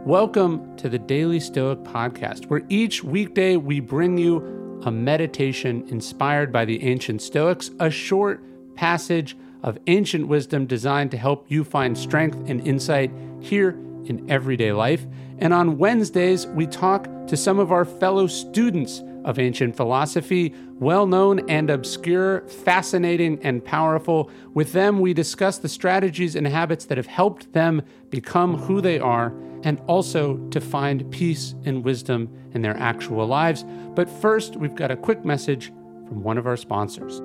Welcome to the Daily Stoic Podcast, where each weekday we bring you a meditation inspired by the ancient Stoics, a short passage of ancient wisdom designed to help you find strength and insight here in everyday life. And on Wednesdays, we talk to some of our fellow students of ancient philosophy, well-known and obscure, fascinating and powerful. With them, we discuss the strategies and habits that have helped them become who they are, and also to find peace and wisdom in their actual lives. But first, we've got a quick message from one of our sponsors.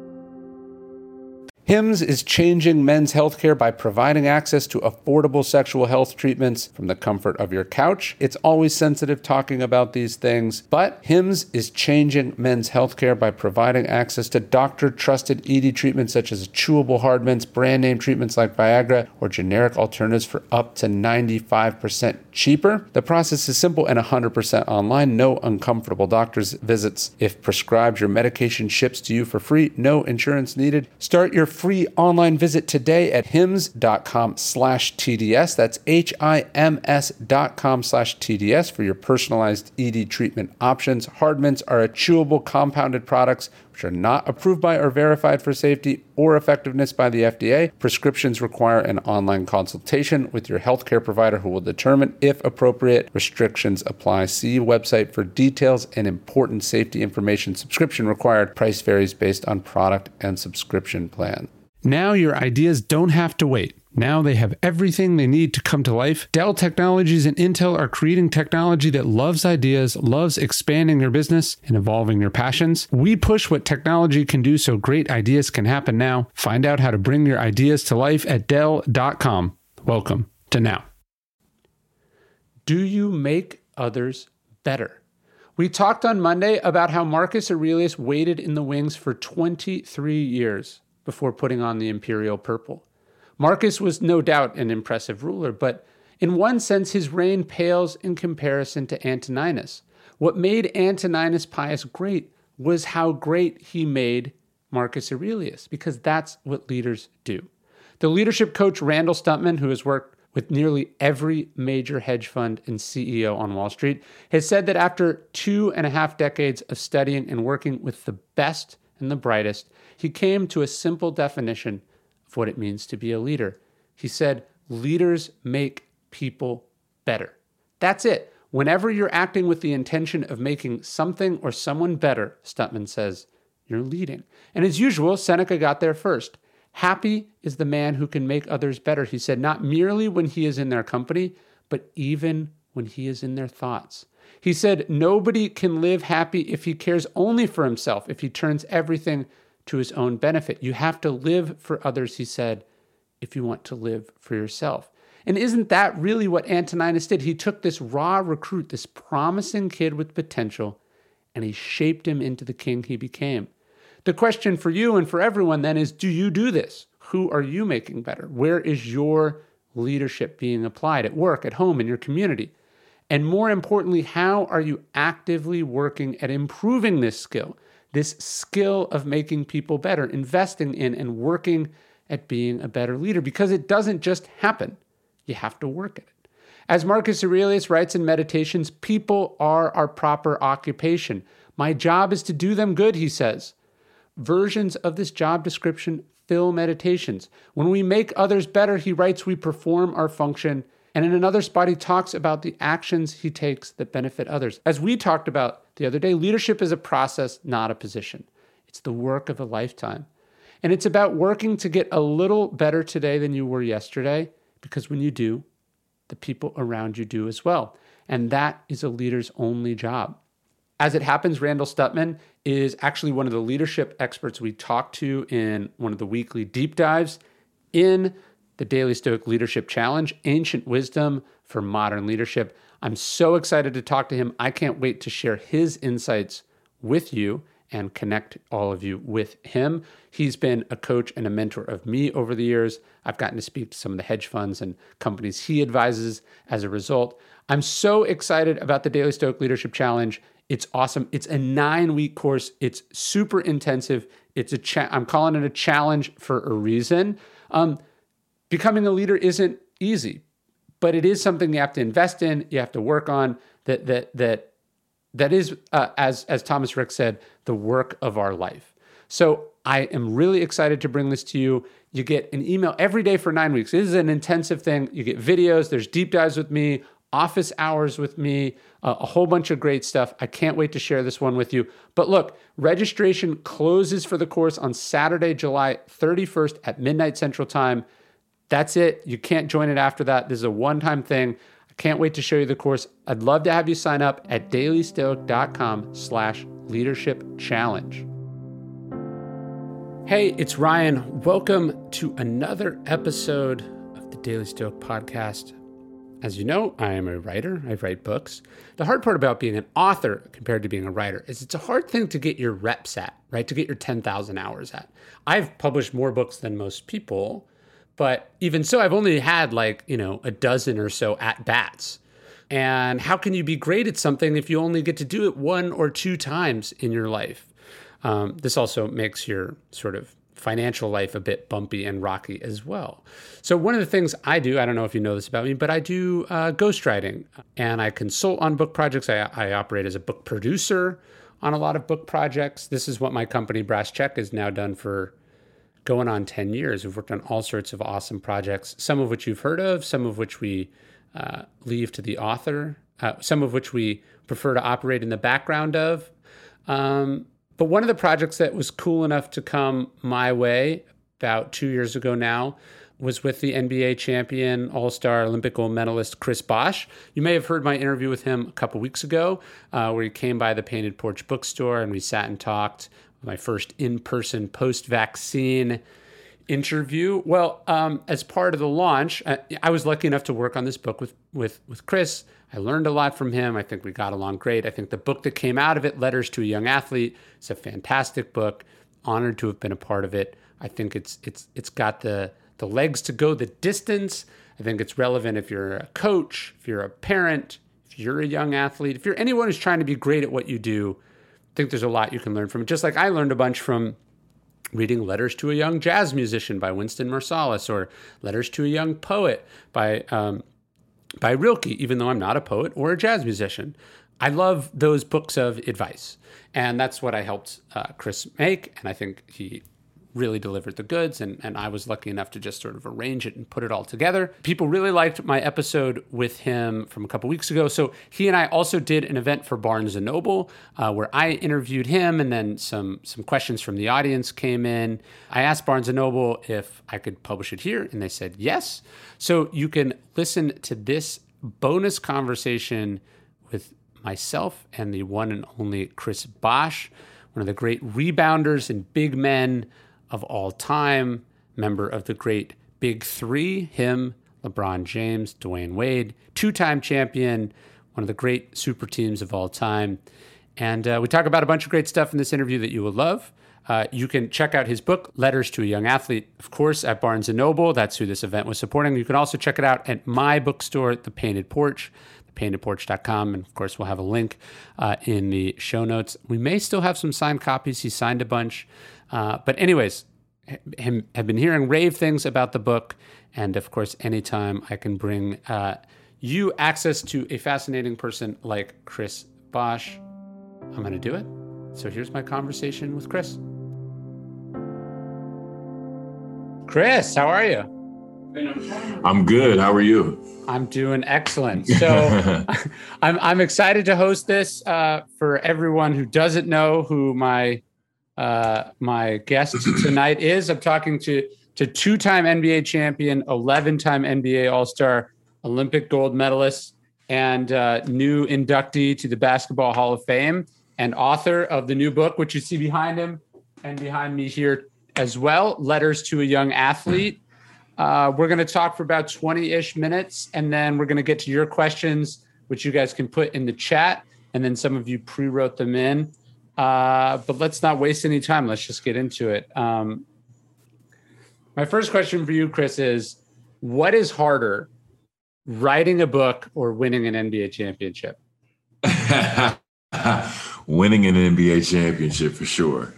Hims is changing men's healthcare by providing access to affordable sexual health treatments from the comfort of your couch. It's always sensitive talking about these things, but Hims is changing men's healthcare by providing access to doctor-trusted ED treatments such as chewable hard mints, brand name treatments like Viagra, or generic alternatives for up to 95% cheaper. The process is simple and 100% online. No uncomfortable doctor's visits. If prescribed, your medication ships to you for free. No insurance needed. Start your free online visit today at hims.com/TDS. That's HIMS.com/TDS for your personalized ED treatment options. Hard mints are chewable compounded products which are not approved by or verified for safety or effectiveness by the FDA. Prescriptions require an online consultation with your healthcare provider who will determine if appropriate. Restrictions apply. See website for details and important safety information. Subscription required. Price varies based on product and subscription plan. Now your ideas don't have to wait. Now they have everything they need to come to life. Dell Technologies and Intel are creating technology that loves ideas, loves expanding your business and evolving your passions. We push what technology can do so great ideas can happen now. Find out how to bring your ideas to life at Dell.com. Welcome to Now. Do you make others better? We talked on Monday about how Marcus Aurelius waited in the wings for 23 years before putting on the imperial purple. Marcus was no doubt an impressive ruler, but in one sense, his reign pales in comparison to Antoninus. What made Antoninus Pius great was how great he made Marcus Aurelius, because that's what leaders do. The leadership coach Randall Stuntman, who has worked with nearly every major hedge fund and CEO on Wall Street, has said that after 2.5 decades of studying and working with the best and the brightest, he came to a simple definition of what it means to be a leader. He said, leaders make people better. That's it. Whenever you're acting with the intention of making something or someone better, Stuntman says, you're leading. And as usual, Seneca got there first. Happy is the man who can make others better, he said, not merely when he is in their company, but even when he is in their thoughts. He said, nobody can live happy if he cares only for himself, if he turns everything to his own benefit. You have to live for others, he said, if you want to live for yourself. And isn't that really what Antoninus did? He took this raw recruit, this promising kid with potential, and he shaped him into the king he became. The question for you and for everyone then is, do you do this? Who are you making better? Where is your leadership being applied at work, at home, in your community? And more importantly, how are you actively working at improving this skill of making people better, investing in and working at being a better leader? Because it doesn't just happen. You have to work at it. As Marcus Aurelius writes in Meditations, people are our proper occupation. My job is to do them good, he says. Versions of this job description fill Meditations. When we make others better, he writes, we perform our function. And in another spot, he talks about the actions he takes that benefit others. As we talked about the other day, leadership is a process, not a position. It's the work of a lifetime. And it's about working to get a little better today than you were yesterday, because when you do, the people around you do as well. And that is a leader's only job. As it happens, Randall Stuntman is actually one of the leadership experts we talked to in one of the weekly deep dives in the Daily Stoic Leadership Challenge, Ancient Wisdom for Modern Leadership. I'm so excited to talk to him. I can't wait to share his insights with you and connect all of you with him. He's been a coach and a mentor of me over the years. I've gotten to speak to some of the hedge funds and companies he advises as a result. I'm so excited about the Daily Stoic Leadership Challenge. It's awesome. It's a 9-week course. It's super intensive. I'm calling it a challenge for a reason. Becoming a leader isn't easy, but it is something you have to invest in, you have to work on, that is, as Thomas Ricks said, the work of our life. So I am really excited to bring this to you. You get an email every day for 9 weeks. This is an intensive thing. You get videos, there's deep dives with me, office hours with me, a whole bunch of great stuff. I can't wait to share this one with you. But look, registration closes for the course on Saturday, July 31st at midnight Central Time. That's it. You can't join it after that. This is a one-time thing. I can't wait to show you the course. I'd love to have you sign up at dailystoic.com/leadership challenge. Hey, it's Ryan. Welcome to another episode of the Daily Stoic podcast. As you know, I am a writer. I write books. The hard part about being an author compared to being a writer is it's a hard thing to get your reps at, right? To get your 10,000 hours at. I've published more books than most people, but even so, I've only had a dozen or so at-bats. And how can you be great at something if you only get to do it 1 or 2 times in your life? This also makes your sort of financial life a bit bumpy and rocky as well. So one of the things I do, I don't know if you know this about me, but I do ghostwriting, and I consult on book projects. I operate as a book producer on a lot of book projects. This is what my company, Brass Check, has now done for going on 10 years. We've worked on all sorts of awesome projects, some of which you've heard of, some of which we leave to the author, some of which we prefer to operate in the background of. But one of the projects that was cool enough to come my way about 2 years ago now was with the NBA champion, all-star Olympic gold medalist Chris Bosh. You may have heard my interview with him a couple weeks ago, where he came by the Painted Porch bookstore and we sat and talked. My first in-person post-vaccine interview. Well, as part of the launch, I was lucky enough to work on this book with Chris. I learned a lot from him. I think we got along great. I think the book that came out of it, Letters to a Young Athlete, is a fantastic book. Honored to have been a part of it. I think it's got the legs to go the distance. I think it's relevant if you're a coach, if you're a parent, if you're a young athlete, if you're anyone who's trying to be great at what you do. I think there's a lot you can learn from it. Just like I learned a bunch from reading Letters to a Young Jazz Musician by Winston Marsalis, or Letters to a Young Poet by Rilke, even though I'm not a poet or a jazz musician. I love those books of advice. And that's what I helped Chris make. And I think he really delivered the goods. And I was lucky enough to just sort of arrange it and put it all together. People really liked my episode with him from a couple weeks ago. So he and I also did an event for Barnes & Noble where I interviewed him, and then some questions from the audience came in. I asked Barnes & Noble if I could publish it here, and they said yes. So you can listen to this bonus conversation with myself and the one and only Chris Bosh, one of the great rebounders and big men of all time, member of the great Big Three, him, LeBron James, Dwayne Wade, 2-time champion, one of the great super teams of all time. And we talk about a bunch of great stuff in this interview that you will love. You can check out his book, Letters to a Young Athlete, of course, at Barnes & Noble. That's who this event was supporting. You can also check it out at my bookstore, The Painted Porch, thepaintedporch.com. And of course, we'll have a link in the show notes. We may still have some signed copies. He signed a bunch. But anyways, have been hearing rave things about the book. And of course, anytime I can bring you access to a fascinating person like Chris Bosh, I'm going to do it. So here's my conversation with Chris. Chris, how are you? I'm good. How are you? I'm doing excellent. So I'm excited to host this for everyone who doesn't know who my guest tonight is. I'm talking to 2-time NBA champion, 11-time NBA All-Star, Olympic gold medalist, and new inductee to the Basketball Hall of Fame, and author of the new book, which you see behind him and behind me here as well, Letters to a Young Athlete. We're going to talk for about 20-ish minutes, and then we're going to get to your questions, which you guys can put in the chat, and then some of you pre-wrote them in. But let's not waste any time. Let's just get into it. My first question for you, Chris, is what is harder, writing a book or winning an NBA championship? Winning an NBA championship for sure.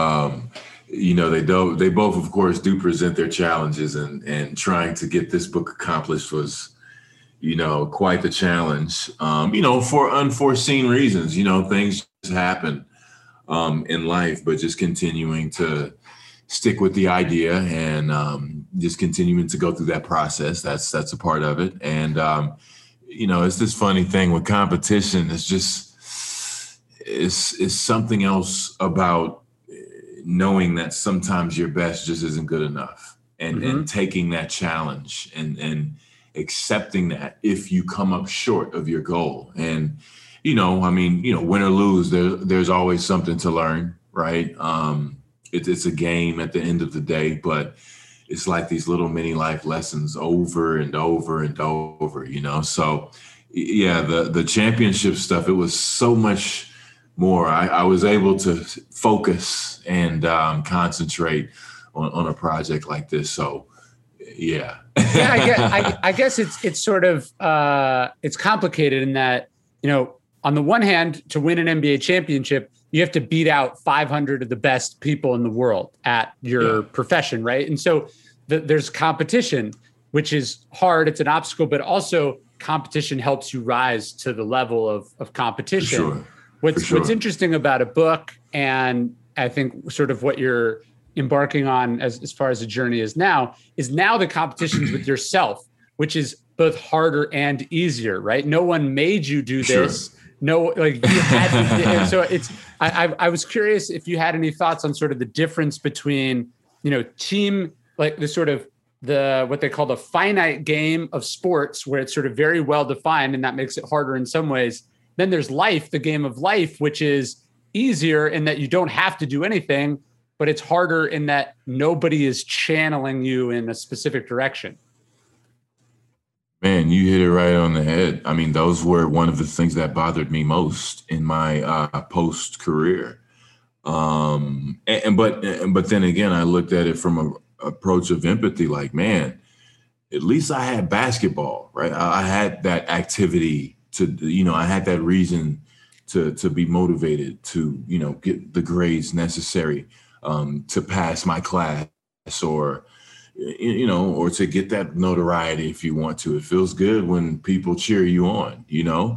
They both, of course, do present their challenges, and trying to get this book accomplished was, quite the challenge, for unforeseen reasons. Things just happen in life, but just continuing to stick with the idea and just continuing to go through that process. That's a part of it. And, it's this funny thing with competition. It's something else about knowing that sometimes your best just isn't good enough and taking that challenge and accepting that if you come up short of your goal. And, win or lose, there's always something to learn, right? It's a game at the end of the day, but it's like these little mini life lessons over and over and over, So yeah, the championship stuff, it was so much more. I was able to focus and concentrate on a project like this. So yeah. I guess it's sort of, it's complicated in that, on the one hand, to win an NBA championship, you have to beat out 500 of the best people in the world at your profession, right? And so there's competition, which is hard. It's an obstacle, but also competition helps you rise to the level of competition. What's interesting about a book, and I think sort of what you're embarking on as far as the journey is now the competitions with yourself, which is both harder and easier, right? No one made you do this. No, like you had to. And so I was curious if you had any thoughts on sort of the difference between, team, like the sort of what they call the finite game of sports, where it's sort of very well defined, and that makes it harder in some ways. Then there's life, the game of life, which is easier in that you don't have to do anything, but it's harder in that nobody is channeling you in a specific direction. Man, you hit it right on the head. I mean, those were one of the things that bothered me most in my post career. But then again, I looked at it from an approach of empathy. Like, man, at least I had basketball, right? I had that activity I had that reason to be motivated to, get the grades necessary to pass my class or to get that notoriety if you want to. It feels good when people cheer you on,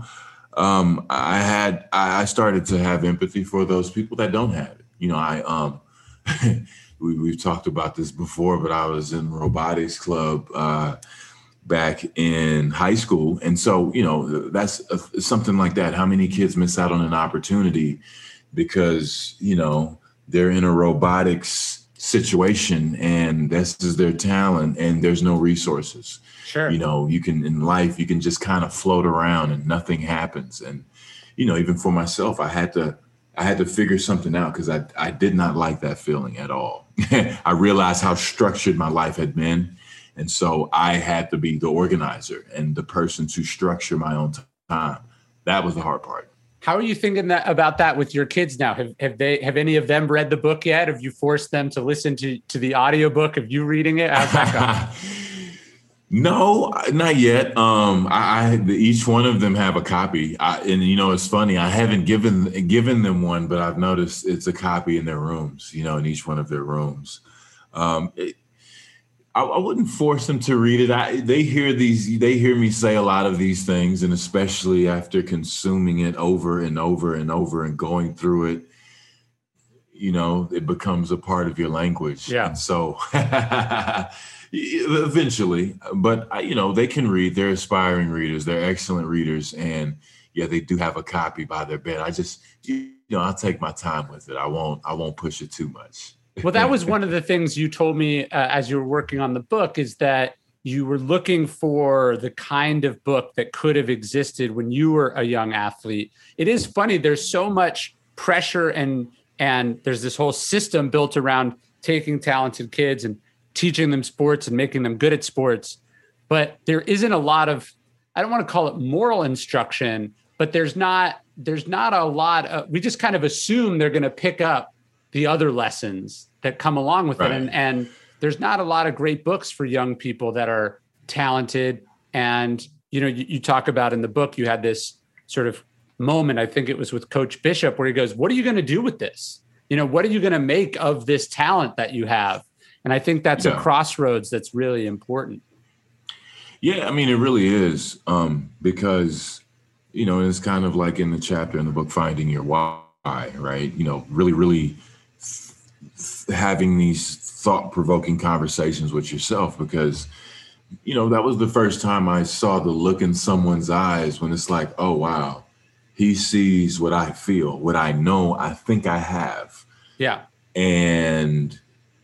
I started to have empathy for those people that don't have it. We've talked about this before, but I was in robotics club back in high school. And so, that's something like that. How many kids miss out on an opportunity because, they're in a robotics situation and this is their talent and there's no resources. Sure. You can just kind of float around and nothing happens. And, even for myself, I had to figure something out because I did not like that feeling at all. I realized how structured my life had been. And so I had to be the organizer and the person to structure my own time. That was the hard part. How are you thinking about that with your kids now? Have any of them read the book yet? Have you forced them to listen to the audiobook of you reading it? How's that going? No, not yet. Each one of them have a copy. It's funny. I haven't given them one, but I've noticed it's a copy in their rooms, in each one of their rooms. I wouldn't force them to read it. They hear me say a lot of these things, and especially after consuming it over and over and over and going through it, it becomes a part of your language. Yeah. And so eventually, but they can read. They're aspiring readers. They're excellent readers. And yeah, they do have a copy by their bed. I just, I'll take my time with it. I won't push it too much. Well, that was one of the things you told me as you were working on the book, is that you were looking for the kind of book that could have existed when you were a young athlete. It is funny. There's so much pressure and there's this whole system built around taking talented kids and teaching them sports and making them good at sports. But there isn't a lot of, I don't want to call it moral instruction, but there's not a lot of, we just kind of assume they're going to pick up the other lessons that come along with it. And there's not a lot of great books for young people that are talented. And, you talk about in the book, you had this sort of moment, I think it was with Coach Bishop, where he goes, what are you going to do with this? What are you going to make of this talent that you have? And I think that's a crossroads that's really important. Yeah, I mean, it really is, because, it's kind of like in the chapter in the book, Finding Your Why, right? Really, really having these thought-provoking conversations with yourself, because, that was the first time I saw the look in someone's eyes when it's like, oh, wow, he sees what I feel, what I know, I think I have. Yeah. And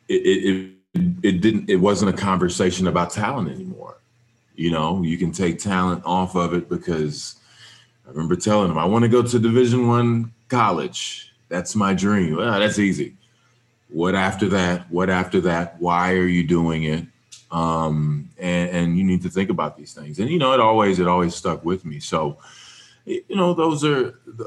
it wasn't a conversation about talent anymore. You can take talent off of it, because I remember telling him, I want to go to Division I college. That's my dream. Well, that's easy. What after that? What after that? Why are you doing it? And you need to think about these things. And, it always stuck with me. So, those are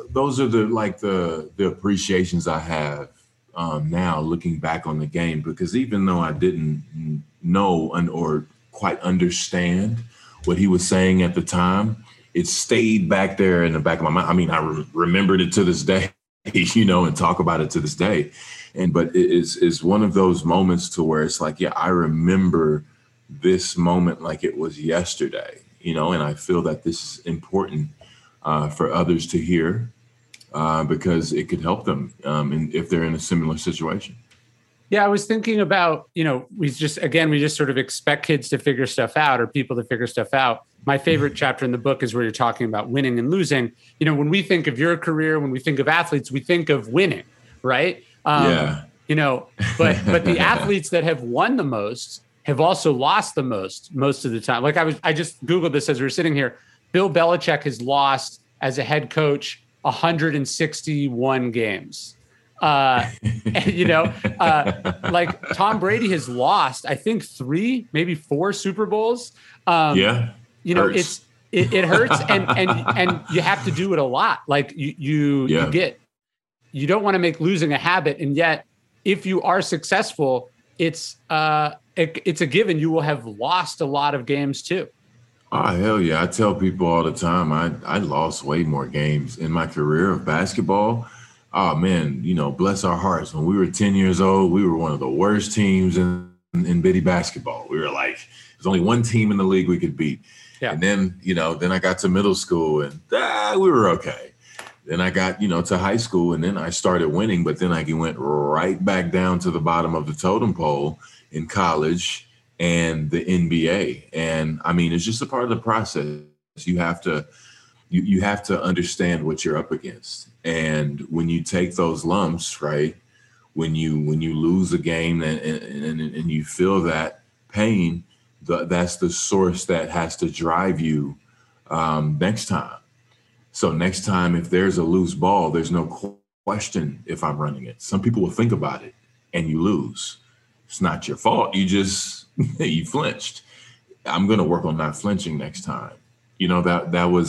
the appreciations I have now looking back on the game, because even though I didn't know or quite understand what he was saying at the time, it stayed back there in the back of my mind. I mean, I remembered it to this day, and talk about it to this day. But it is one of those moments to where it's like, yeah, I remember this moment like it was yesterday, and I feel that this is important for others to hear, because it could help them if they're in a similar situation. Yeah, I was thinking about, we just sort of expect kids to figure stuff out, or people to figure stuff out. My favorite chapter in the book is where you're talking about winning and losing. When we think of your career, when we think of athletes, we think of winning, right? Yeah. But the athletes that have won the most have also lost the most of the time. Like I just Googled this as we were sitting here. Bill Belichick has lost as a head coach 161 games. Like Tom Brady has lost, I think 3, maybe 4 Super Bowls. Hurts. It hurts, and you have to do it a lot. Like you don't want to make losing a habit, and yet if you are successful, it's a given you will have lost a lot of games too. Oh, hell yeah. I tell people all the time, I lost way more games in my career of basketball. Oh, man, bless our hearts. When we were 10 years old, we were one of the worst teams in bitty basketball. We were like, there's only one team in the league we could beat. Yeah. And then, then I got to middle school and we were okay. Then I got, to high school, and then I started winning, but then I went right back down to the bottom of the totem pole in college and the NBA. And I mean, it's just a part of the process. You have to understand what you're up against. And when you take those lumps, right, when you lose a game and you feel that pain, that's the source that has to drive you next time. So next time, if there's a loose ball, there's no question if I'm running it. Some people will think about it and you lose. It's not your fault. You just, you flinched. I'm going to work on not flinching next time. That was,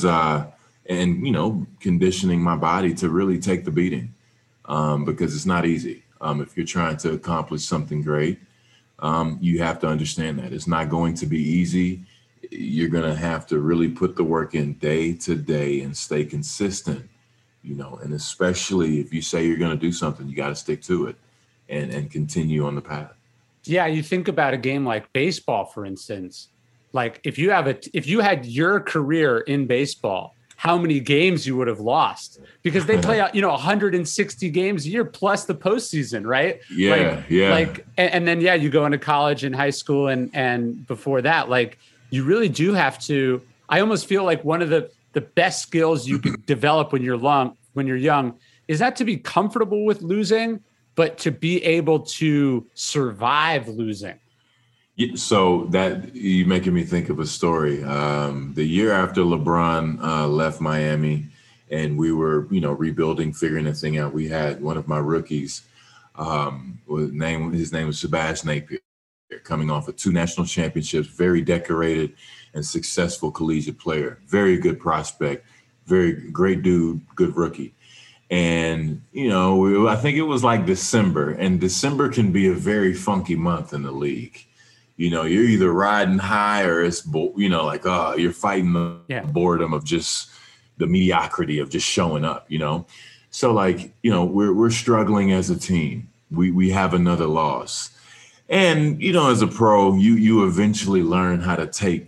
conditioning my body to really take the beating, because it's not easy. If you're trying to accomplish something great, you have to understand that it's not going to be easy. You're going to have to really put the work in day to day and stay consistent, and especially if you say you're going to do something, you got to stick to it and continue on the path. Yeah. You think about a game like baseball, for instance, like if you had your career in baseball, how many games you would have lost, because they play out, 160 games a year plus the postseason, right? Yeah. And then, you go into college and high school and before that, like you really do have to, I almost feel like one of the best skills you can develop when you're young is not to be comfortable with losing, but to be able to survive losing. So that you're making me think of a story. The year after LeBron left Miami and we were, rebuilding, figuring this thing out, we had one of my rookies, his name was Sebastian Napier, coming off of 2 national championships, very decorated and successful collegiate player, very good prospect, very great dude, good rookie. And, I think it was like December, and December can be a very funky month in the league. You're either riding high or it's, you're fighting the boredom of just the mediocrity of just showing up, So we're struggling as a team. We have another loss. And, as a pro, you eventually learn how to take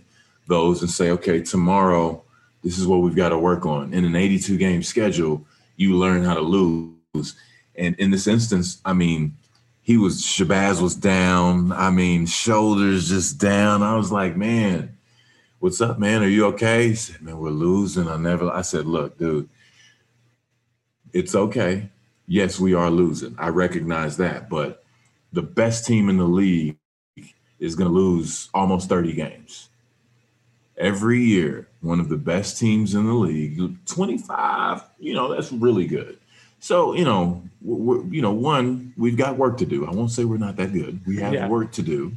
those and say, okay, tomorrow, this is what we've got to work on. In an 82 game schedule, you learn how to lose. And in this instance, I mean, Shabazz was down. I mean, shoulders just down. I was like, man, what's up, man? Are you okay? He said, man, we're losing. I said, look, dude, it's okay. Yes, we are losing. I recognize that. But the best team in the league is going to lose almost 30 games. Every year, one of the best teams in the league, 25, that's really good. So, we've got work to do. I won't say we're not that good. We have work to do.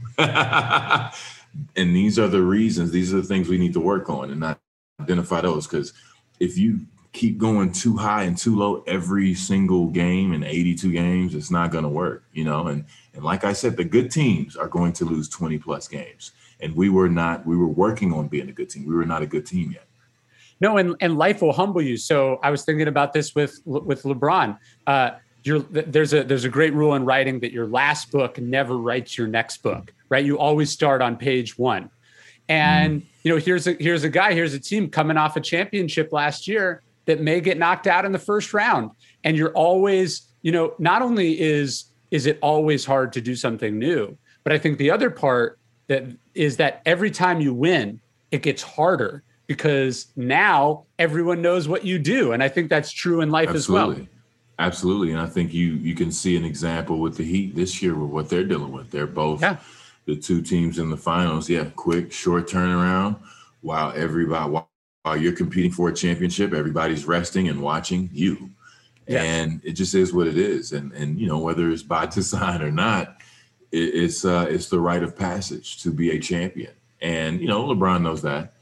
And these are the reasons, these are the things we need to work on and not identify those. Because if you keep going too high and too low every single game in 82 games, it's not going to work, And like I said, the good teams are going to lose 20 plus games. And we were working on being a good team. We were not a good team yet. No, and life will humble you. So I was thinking about this with LeBron. There's a great rule in writing that your last book never writes your next book, right? You always start on page 1. And here's a team coming off a championship last year that may get knocked out in the first round. And you're always, not only is it always hard to do something new, but I think the other part that every time you win, it gets harder because now everyone knows what you do. And I think that's true in life as well. Absolutely. And I think you can see an example with the Heat this year with what they're dealing with. They're both the two teams in the finals. Yeah, quick, short turnaround. While you're competing for a championship, everybody's resting and watching you. Yeah. And it just is what it is. And whether it's by design or not, it's the rite of passage to be a champion. And, LeBron knows that.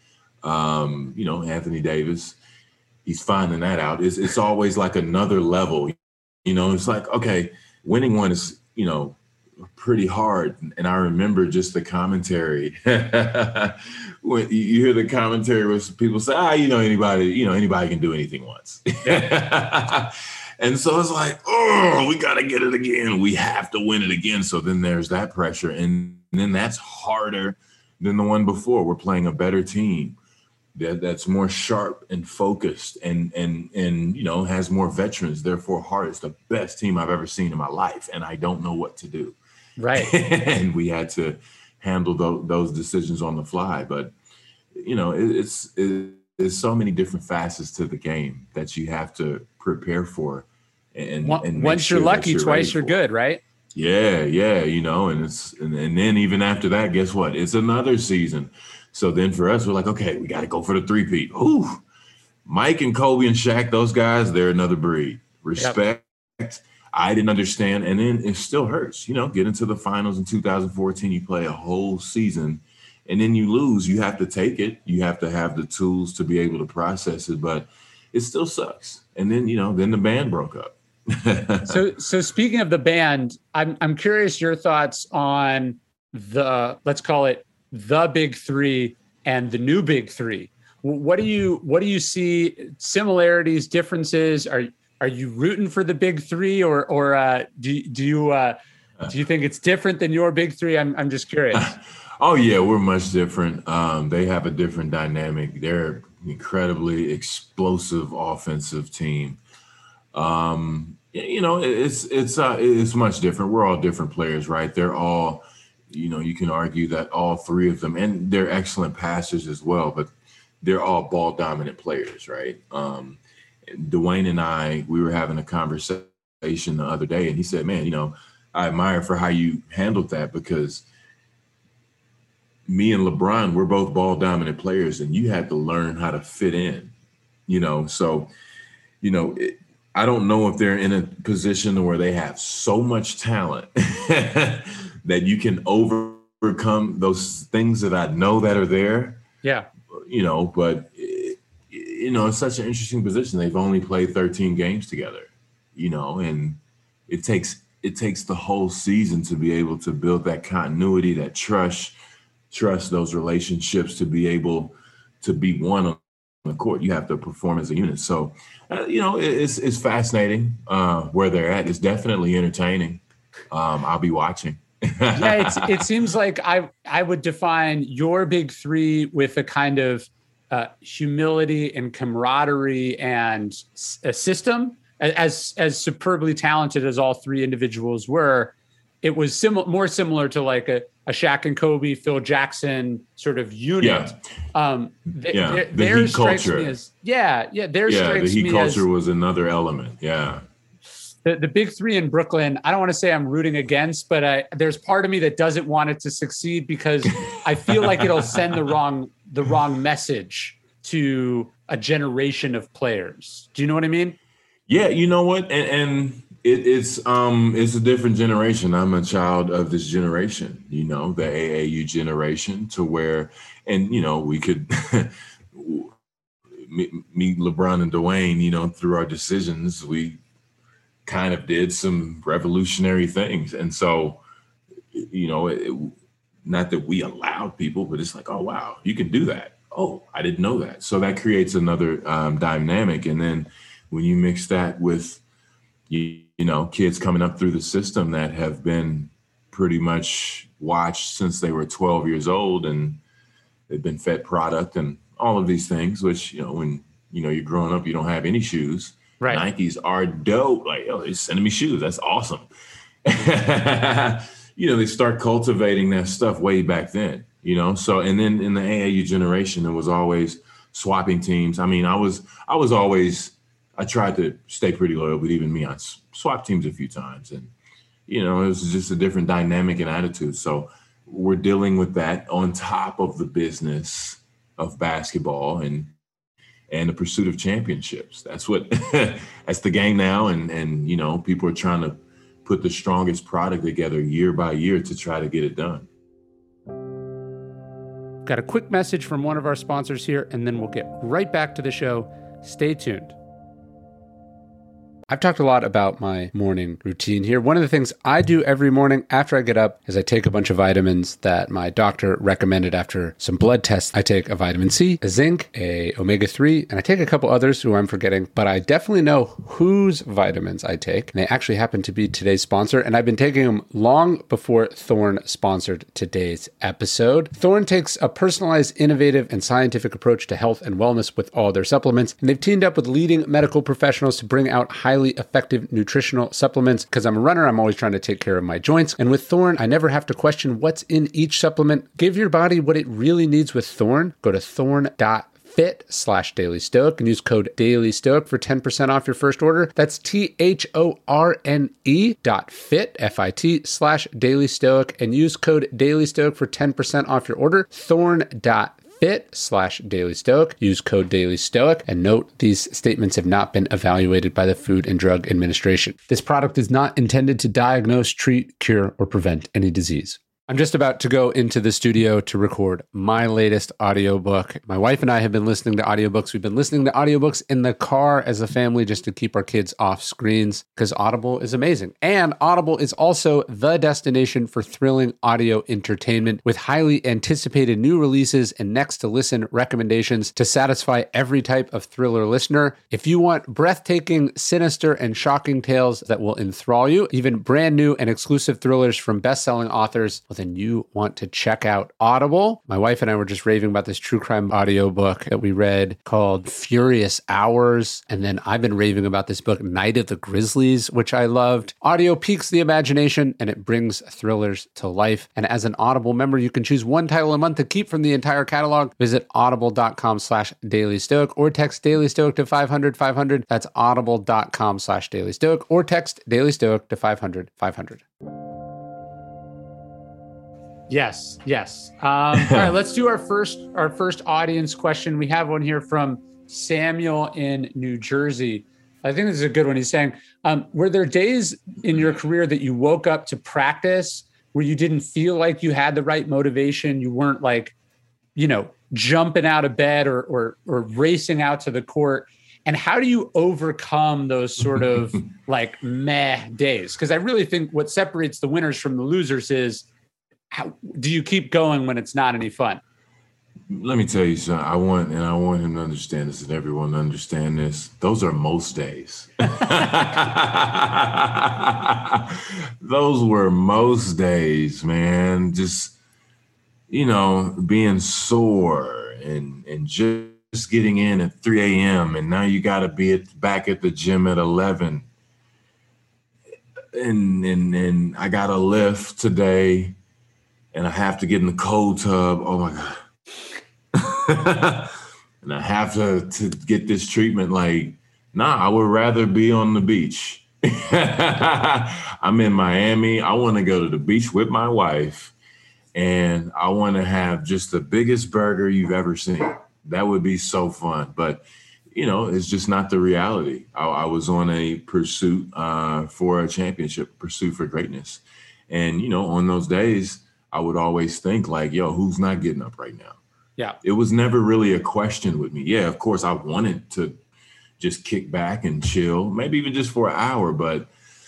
Anthony Davis, he's finding that out. It's always like another level. It's like, okay, winning one is, pretty hard. And I remember just the commentary. When you hear the commentary where people say, anybody can do anything once. And so it's like, we got to get it again. We have to win it again. So then there's that pressure. And then that's harder than the one before. We're playing a better team that's more sharp and focused and has more veterans, therefore hard. It's the best team I've ever seen in my life. And I don't know what to do. Right. And we had to handle those decisions on the fly. But, it's so many different facets to the game that you have to prepare for. And once you're lucky, twice you're good, right? Yeah. And then even after that, guess what? It's another season. So then for us, we're like, okay, we got to go for the three-peat. Ooh, Mike and Kobe and Shaq, those guys, they're another breed. Respect. Yep. I didn't understand. And then it still hurts, get into the finals in 2014. You play a whole season and then you lose. You have to take it. You have to have the tools to be able to process it, but it still sucks. And then, then the band broke up. So speaking of the band, I'm curious your thoughts on let's call it the big three and the new big three. What do you see similarities, differences? Are you rooting for the big three or do you think it's different than your big three? I'm just curious. Oh yeah, we're much different. They have a different dynamic. They're incredibly explosive offensive team. It's much different. We're all different players, right? They're all, you can argue that all three of them, and they're excellent passers as well, but they're all ball dominant players, right? Dwayne and I, we were having a conversation the other day, and he said, man, I admire for how you handled that because me and LeBron, we're both ball dominant players, and you had to learn how to fit in, so, I don't know if they're in a position where they have so much talent that you can overcome those things that I know that are there. Yeah. But it's such an interesting position. They've only played 13 games together, and it takes the whole season to be able to build that continuity, that trust those relationships to be able to be one on the court. You have to perform as a unit. So, it's fascinating where they're at. It's definitely entertaining. I'll be watching. Yeah, it seems like I would define your big three with a kind of humility and camaraderie and a system. As superbly talented as all three individuals were, it was more similar to like a Shaq and Kobe, Phil Jackson sort of unit. The Heat culture. The Heat culture was another element. Yeah. The big three in Brooklyn, I don't want to say I'm rooting against, but there's part of me that doesn't want it to succeed because I feel like it'll send the wrong message to a generation of players. Do you know what I mean? Yeah, you know what? And it's a different generation. I'm a child of this generation, the AAU generation, to where, and we could meet LeBron and Dwayne, through our decisions, we kind of did some revolutionary things. And so, not that we allowed people, but it's like, oh, wow, you can do that. Oh, I didn't know that. So that creates another dynamic. And then when you mix that with, kids coming up through the system that have been pretty much watched since they were 12 years old, and they've been fed product and all of these things, which, when, you're growing up, you don't have any shoes. Right. Nikes are dope. Like, they're sending me shoes. That's awesome. They start cultivating that stuff way back then, So, and then in the AAU generation, it was always swapping teams. I mean, I tried to stay pretty loyal, but even me, I swapped teams a few times. And, it was just a different dynamic and attitude. So we're dealing with that on top of the business of basketball and the pursuit of championships. That's that's the game now. And people are trying to put the strongest product together year by year to try to get it done. Got a quick message from one of our sponsors here, and then we'll get right back to the show. Stay tuned. I've talked a lot about my morning routine here. One of the things I do every morning after I get up is I take a bunch of vitamins that my doctor recommended after some blood tests. I take a vitamin C, a zinc, a omega-3, and I take a couple others who I'm forgetting, but I definitely know whose vitamins I take. And they actually happen to be today's sponsor, and I've been taking them long before Thorne sponsored today's episode. Thorne takes a personalized, innovative, and scientific approach to health and wellness with all their supplements, and they've teamed up with leading medical professionals to bring out highly effective nutritional supplements. Because I'm a runner, I'm always trying to take care of my joints. And with Thorne, I never have to question what's in each supplement. Give your body what it really needs with Thorne. Go to thorne.fit/dailystoic and use code dailystoic for 10% off your first order. That's THORNE.fit, FIT/dailystoic, and use code dailystoic for 10% off your order. Thorne.fit/dailystoic. Use code dailystoic, and note these statements have not been evaluated by the Food and Drug Administration. This product is not intended to diagnose, treat, cure, or prevent any disease. I'm just about to go into the studio to record my latest audiobook. My wife and I have been listening to audiobooks. We've been listening to audiobooks in the car as a family just to keep our kids off screens because Audible is amazing. And Audible is also the destination for thrilling audio entertainment with highly anticipated new releases and next to listen recommendations to satisfy every type of thriller listener. If you want breathtaking, sinister, and shocking tales that will enthrall you, even brand new and exclusive thrillers from best-selling authors, well, then you want to check out Audible. My wife and I were just raving about this true crime audiobook that we read called Furious Hours. And then I've been raving about this book, Night of the Grizzlies, which I loved. Audio piques the imagination and it brings thrillers to life. And as an Audible member, you can choose one title a month to keep from the entire catalog. Visit audible.com/dailystoic or text dailystoic to 500-500. That's audible.com/dailystoic or text dailystoic to 500-500. Yes. All right, let's do our first audience question. We have one here from Samuel in New Jersey. I think this is a good one. He's saying, were there days in your career that you woke up to practice where you didn't feel like you had the right motivation? You weren't like, jumping out of bed or racing out to the court. And how do you overcome those sort of like meh days? Because I really think what separates the winners from the losers is, how do you keep going when it's not any fun? Let me tell you something. I want him to understand this and everyone to understand this. Those are most days. Those were most days, man. Just, being sore and just getting in at 3 a.m. and now you got to be back at the gym at 11. And I got a lift today and I have to get in the cold tub. Oh my God. And I have to get this treatment. Like, nah, I would rather be on the beach. I'm in Miami. I want to go to the beach with my wife and I want to have just the biggest burger you've ever seen. That would be so fun. But, it's just not the reality. I was on a pursuit for a championship, pursuit for greatness. And, on those days, I would always think like, yo, who's not getting up right now? Yeah. It was never really a question with me. Yeah, of course, I wanted to just kick back and chill, maybe even just for an hour. But,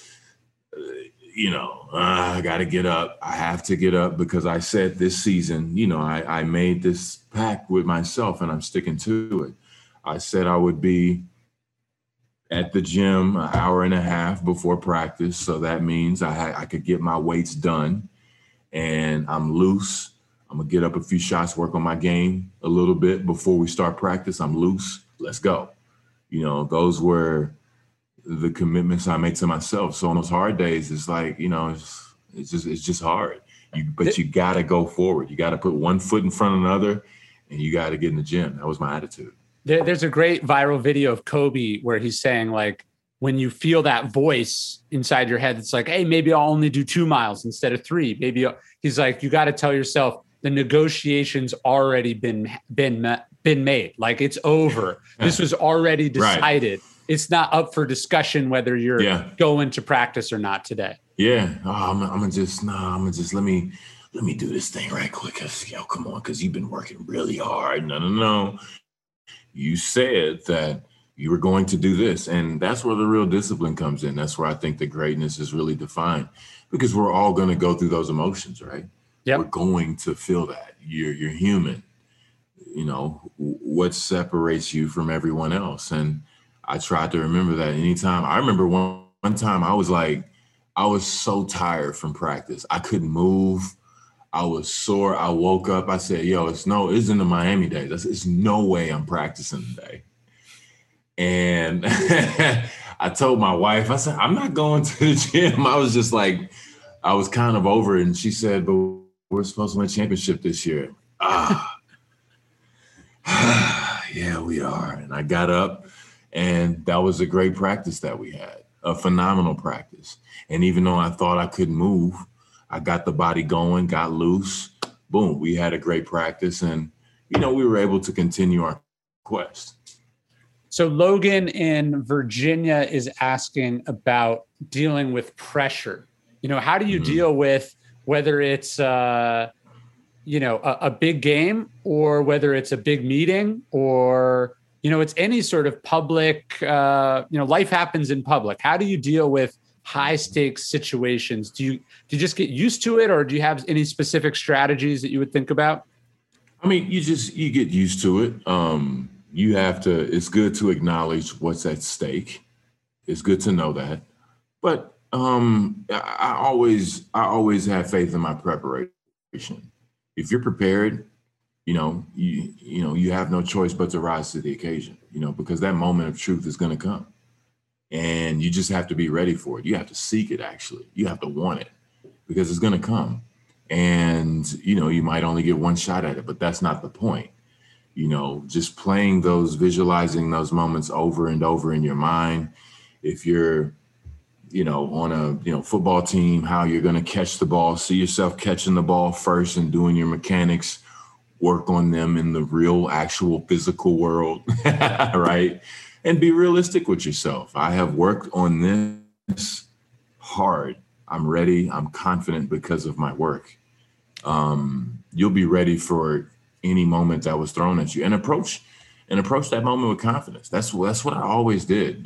I got to get up. I have to get up because I said this season, I made this pact with myself and I'm sticking to it. I said I would be at the gym an hour and a half before practice. So that means I could get my weights done and I'm loose. I'm going to get up a few shots, work on my game a little bit before we start practice. I'm loose. Let's go. Those were the commitments I make to myself. So on those hard days, it's like, it's just hard. But you got to go forward. You got to put one foot in front of another and you got to get in the gym. That was my attitude. There's a great viral video of Kobe where he's saying, like, when you feel that voice inside your head, it's like, hey, maybe I'll only do 2 miles instead of 3. He's like, you got to tell yourself the negotiation's already been made. Like, it's over. This was already decided. Right. It's not up for discussion whether you're going to practice or not today. Yeah. Oh, I'm gonna just let me do this thing right quick. Come on, because you've been working really hard. No. You said that you were going to do this. And that's where the real discipline comes in. That's where I think the greatness is really defined because we're all going to go through those emotions, right? Yep. We're going to feel that. You're human. What separates you from everyone else? And I tried to remember that anytime. I remember one time I was so tired from practice. I couldn't move. I was sore. I woke up. I said, yo, it's in the Miami days. It's no way I'm practicing today. And I told my wife, I said, I'm not going to the gym. I was just like, I was kind of over it. And she said, but we're supposed to win a championship this year. Yeah, we are. And I got up and that was a great practice that we had, a phenomenal practice. And even though I thought I couldn't move, I got the body going, got loose. Boom, we had a great practice and, we were able to continue our quest. So Logan in Virginia is asking about dealing with pressure. How do you deal with whether it's, a big game or whether it's a big meeting or, it's any sort of public, life happens in public. How do you deal with high stakes situations? Do you just get used to it or do you have any specific strategies that you would think about? I mean, you get used to it. It's good to acknowledge what's at stake. It's good to know that. But I always have faith in my preparation. If you're prepared, you have no choice but to rise to the occasion, because that moment of truth is going to come. And you just have to be ready for it. You have to seek it, actually. You have to want it because it's going to come. And, you might only get one shot at it, but that's not the point. Just visualizing those moments over and over in your mind. If you're, on a, football team, how you're going to catch the ball, see yourself catching the ball first and doing your mechanics, work on them in the real, actual physical world, right? And be realistic with yourself. I have worked on this hard. I'm ready. I'm confident because of my work. You'll be ready for any moment that was thrown at you and approach that moment with confidence. That's what I always did.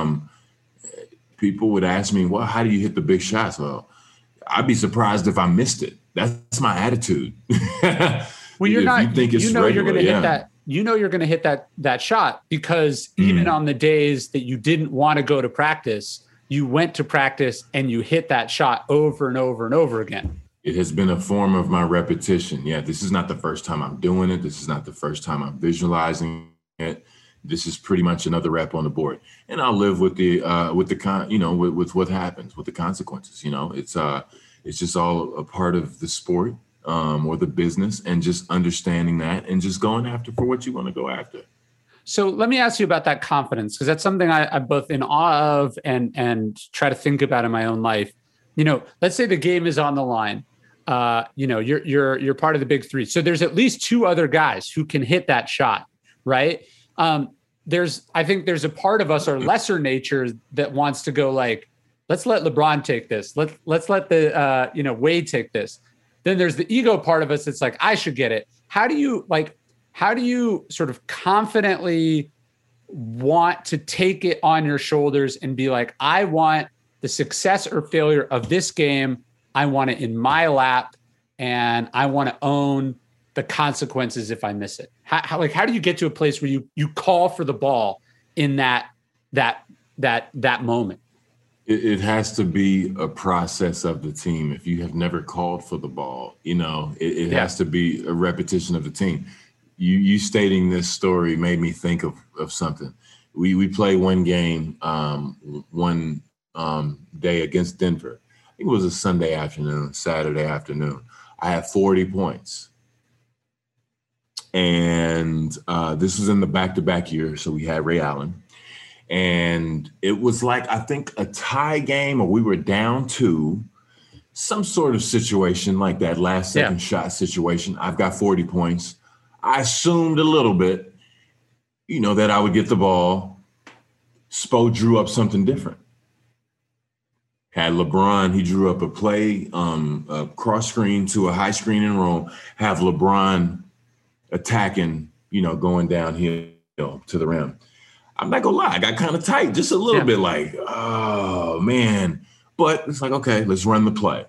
People would ask me, well, how do you hit the big shots? Well, I'd be surprised if I missed it. That's my attitude. Well, you're if not. You think it's you're going to yeah. hit that. You're going to hit that shot because even on the days that you didn't want to go to practice, you went to practice and you hit that shot over and over and over again. It has been a form of my repetition. Yeah, this is not the first time I'm doing it. This is not the first time I'm visualizing it. This is pretty much another rep on the board, and I'll live with the with what happens, with the consequences. It's just all a part of the sport or the business, and just understanding that and just going after for what you want to go after. So let me ask you about that confidence, because that's something I'm both in awe of and try to think about in my own life. Let's say the game is on the line. You're part of the big three. So there's at least two other guys who can hit that shot, right? I think there's a part of us, our lesser nature, that wants to go like, let's let LeBron take this. Let's let the Wade take this. Then there's the ego part of us that's like, I should get it. How do you sort of confidently want to take it on your shoulders and be like, I want the success or failure of this game, I want it in my lap, and I want to own the consequences if I miss it? How do you get to a place where you call for the ball in that moment? It has to be a process of the team. If you have never called for the ball, it has to be a repetition of the team. You stating this story made me think of something. We played one game one day against Denver. I think it was a Saturday afternoon. I had 40 points. And this was in the back-to-back year, so we had Ray Allen. And it was like, I think, a tie game, or we were down 2, some sort of situation like that, last second shot situation. I've got 40 points. I assumed a little bit, that I would get the ball. Spo drew up something different. Had LeBron, he drew up a play, a cross screen to a high screen and roll, have LeBron attacking, going downhill to the rim. I'm not gonna lie, I got kind of tight, just a little bit like, oh man. But it's like, okay, let's run the play.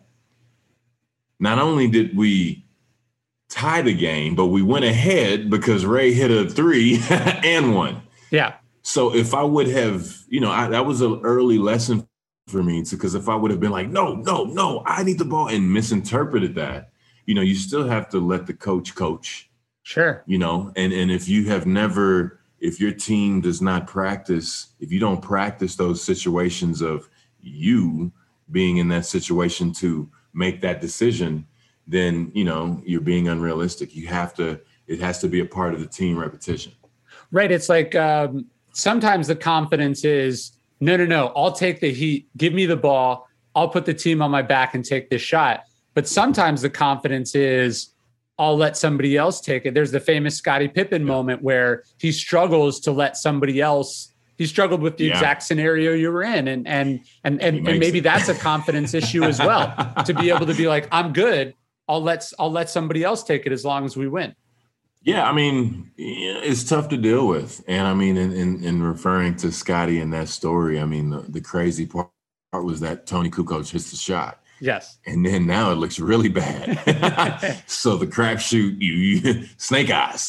Not only did we tie the game, but we went ahead because Ray hit a 3 and 1. Yeah. So if I would have, that was an early lesson for me, because if I would have been like, no, I need the ball, and misinterpreted that, you still have to let the coach. Sure. And if you have never, if your team does not practice, if you don't practice those situations of you being in that situation to make that decision, then, you're being unrealistic. It has to be a part of the team repetition. Right. It's like sometimes the confidence is, no, I'll take the heat. Give me the ball. I'll put the team on my back and take this shot. But sometimes the confidence is, I'll let somebody else take it. There's the famous Scottie Pippen moment where he struggles to let somebody else. He struggled with the exact scenario you were in. And maybe that's a confidence issue as well, to be able to be like, I'm good. I'll let somebody else take it as long as we win. Yeah, it's tough to deal with. And in referring to Scottie in that story, the crazy part was that Tony Kukoc hits the shot. Yes. And then now it looks really bad. So the crapshoot, you snake eyes.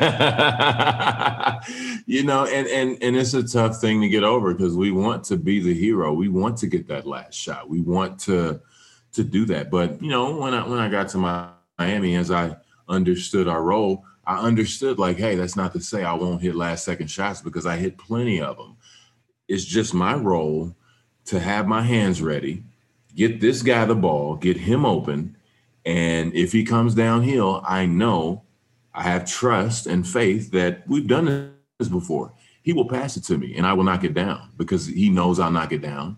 And it's a tough thing to get over, because we want to be the hero. We want to get that last shot. We want to do that. But, when I got to Miami, as I understood our role, I understood like, hey, that's not to say I won't hit last second shots, because I hit plenty of them. It's just my role to have my hands ready, get this guy the ball, get him open. And if he comes downhill, I know, I have trust and faith that we've done this before. He will pass it to me and I will knock it down, because he knows I'll knock it down.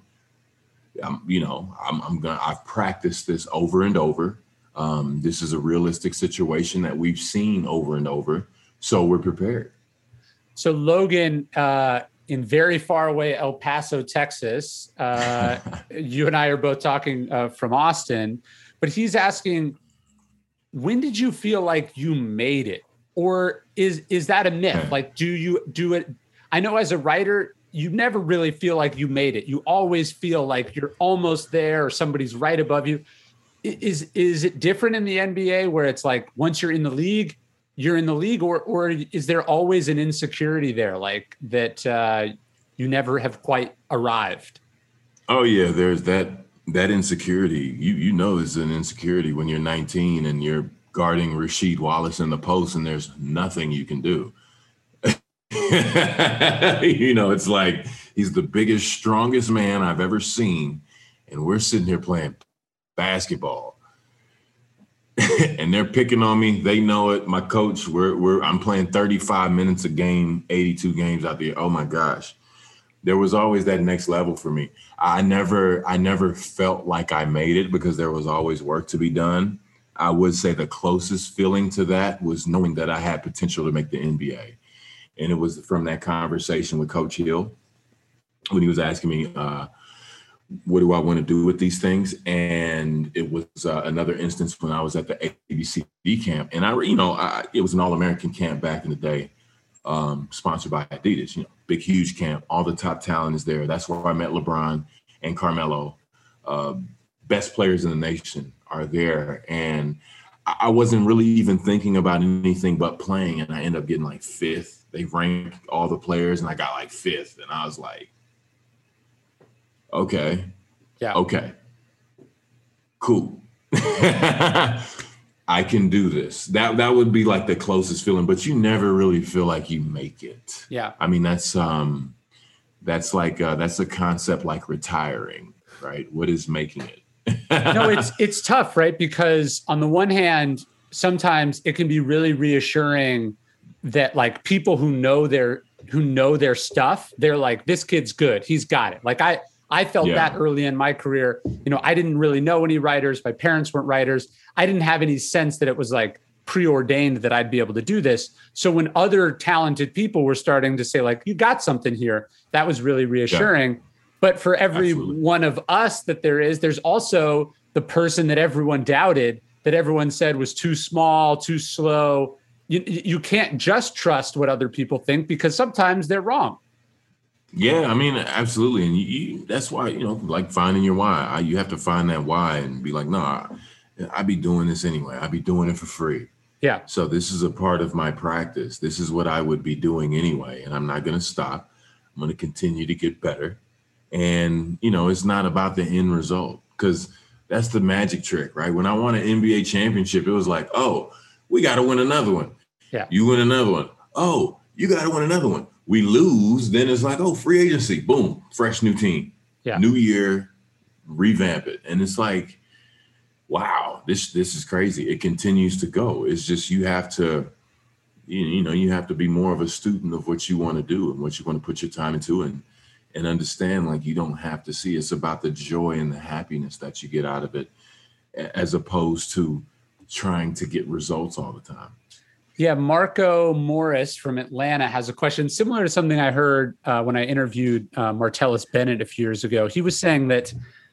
I've practiced this over and over. This is a realistic situation that we've seen over and over. So we're prepared. So Logan, in very far away El Paso, Texas, you and I are both talking from Austin, but he's asking, when did you feel like you made it? Or is that a myth? Like, do you do it? I know as a writer, you never really feel like you made it. You always feel like you're almost there or somebody's right above you. Is it different in the NBA where it's like once you're in the league, you're in the league, or is there always an insecurity there, like that you never have quite arrived? Oh yeah, there's that insecurity. You know, there's an insecurity when you're 19 and you're guarding Rasheed Wallace in the post, and there's nothing you can do. You know, it's like he's the biggest, strongest man I've ever seen, and we're sitting here playing basketball. And they're picking on me. They know it. My coach, I'm playing 35 minutes a game, 82 games out there. Oh my gosh. There was always that next level for me. I never felt like I made it because there was always work to be done. I would say the closest feeling to that was knowing that I had potential to make the NBA. And it was from that conversation with Coach Hill when he was asking me, what do I want to do with these things? And it was another instance when I was at the ABCD camp. And it was an All-American camp back in the day, sponsored by Adidas, you know, big, huge camp. All the top talent is there. That's where I met LeBron and Carmelo. Best players in the nation are there. And I wasn't really even thinking about anything but playing. And I ended up getting like 5th. They ranked all the players and I got like 5th. And I was like, okay. Yeah. Okay. Cool. I can do this. That would be like the closest feeling, but you never really feel like you make it. Yeah. I mean, that's like that's a concept like retiring, right? What is making it? No, it's tough, right? Because on the one hand, sometimes it can be really reassuring that like people who know their stuff, they're like, this kid's good. He's got it. Like I felt that early in my career. You know, I didn't really know any writers. My parents weren't writers. I didn't have any sense that it was like preordained that I'd be able to do this. So when other talented people were starting to say like, you got something here, that was really reassuring. Yeah. But for every one of us that there's also the person that everyone doubted, that everyone said was too small, too slow. You can't just trust what other people think because sometimes they're wrong. Yeah, I mean, absolutely. And that's why, you know, like finding your why. You have to find that why and be like, nah, I be doing this anyway. I be doing it for free. Yeah. So this is a part of my practice. This is what I would be doing anyway. And I'm not going to stop. I'm going to continue to get better. And, you know, it's not about the end result because that's the magic trick, right? When I won an NBA championship, it was like, oh, we got to win another one. Yeah. You win another one. Oh, you got to win another one. We lose, then it's like, oh, free agency, boom, fresh new team, new year, revamp it. And it's like, wow, this is crazy. It continues to go. It's just you have to, you have to be more of a student of what you want to do and what you want to put your time into and understand like you don't have to see. It's about the joy and the happiness that you get out of it as opposed to trying to get results all the time. Yeah, Marco Morris from Atlanta has a question similar to something I heard when I interviewed Martellus Bennett a few years ago. He was saying that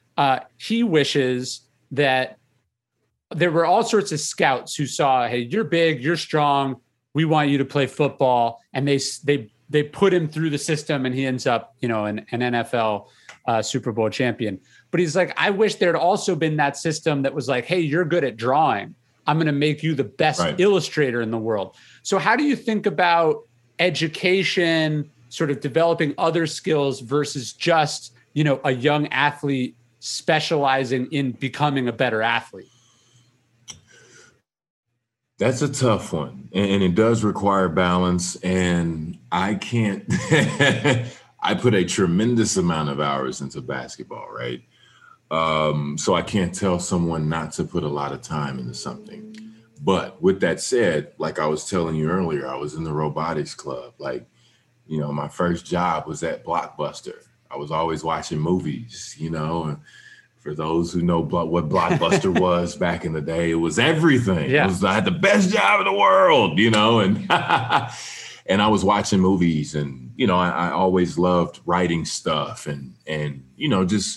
he wishes that there were all sorts of scouts who saw, hey, you're big, you're strong, we want you to play football, and they put him through the system, and he ends up, you know, an NFL Super Bowl champion. But he's like, I wish there'd also been that system that was like, hey, you're good at drawing. I'm going to make you the best illustrator in the world. So how do you think about education, sort of developing other skills versus just, you know, a young athlete specializing in becoming a better athlete? That's a tough one. And it does require balance. And I can't, I put a tremendous amount of hours into basketball, right? So I can't tell someone not to put a lot of time into something. But with that said, like I was telling you earlier, I was in the robotics club. Like, you know, my first job was at Blockbuster. I was always watching movies, you know. For those who know what Blockbuster was back in the day, it was everything. Yeah. I had the best job in the world, you know, and and I was watching movies and, you know, I always loved writing stuff and you know, just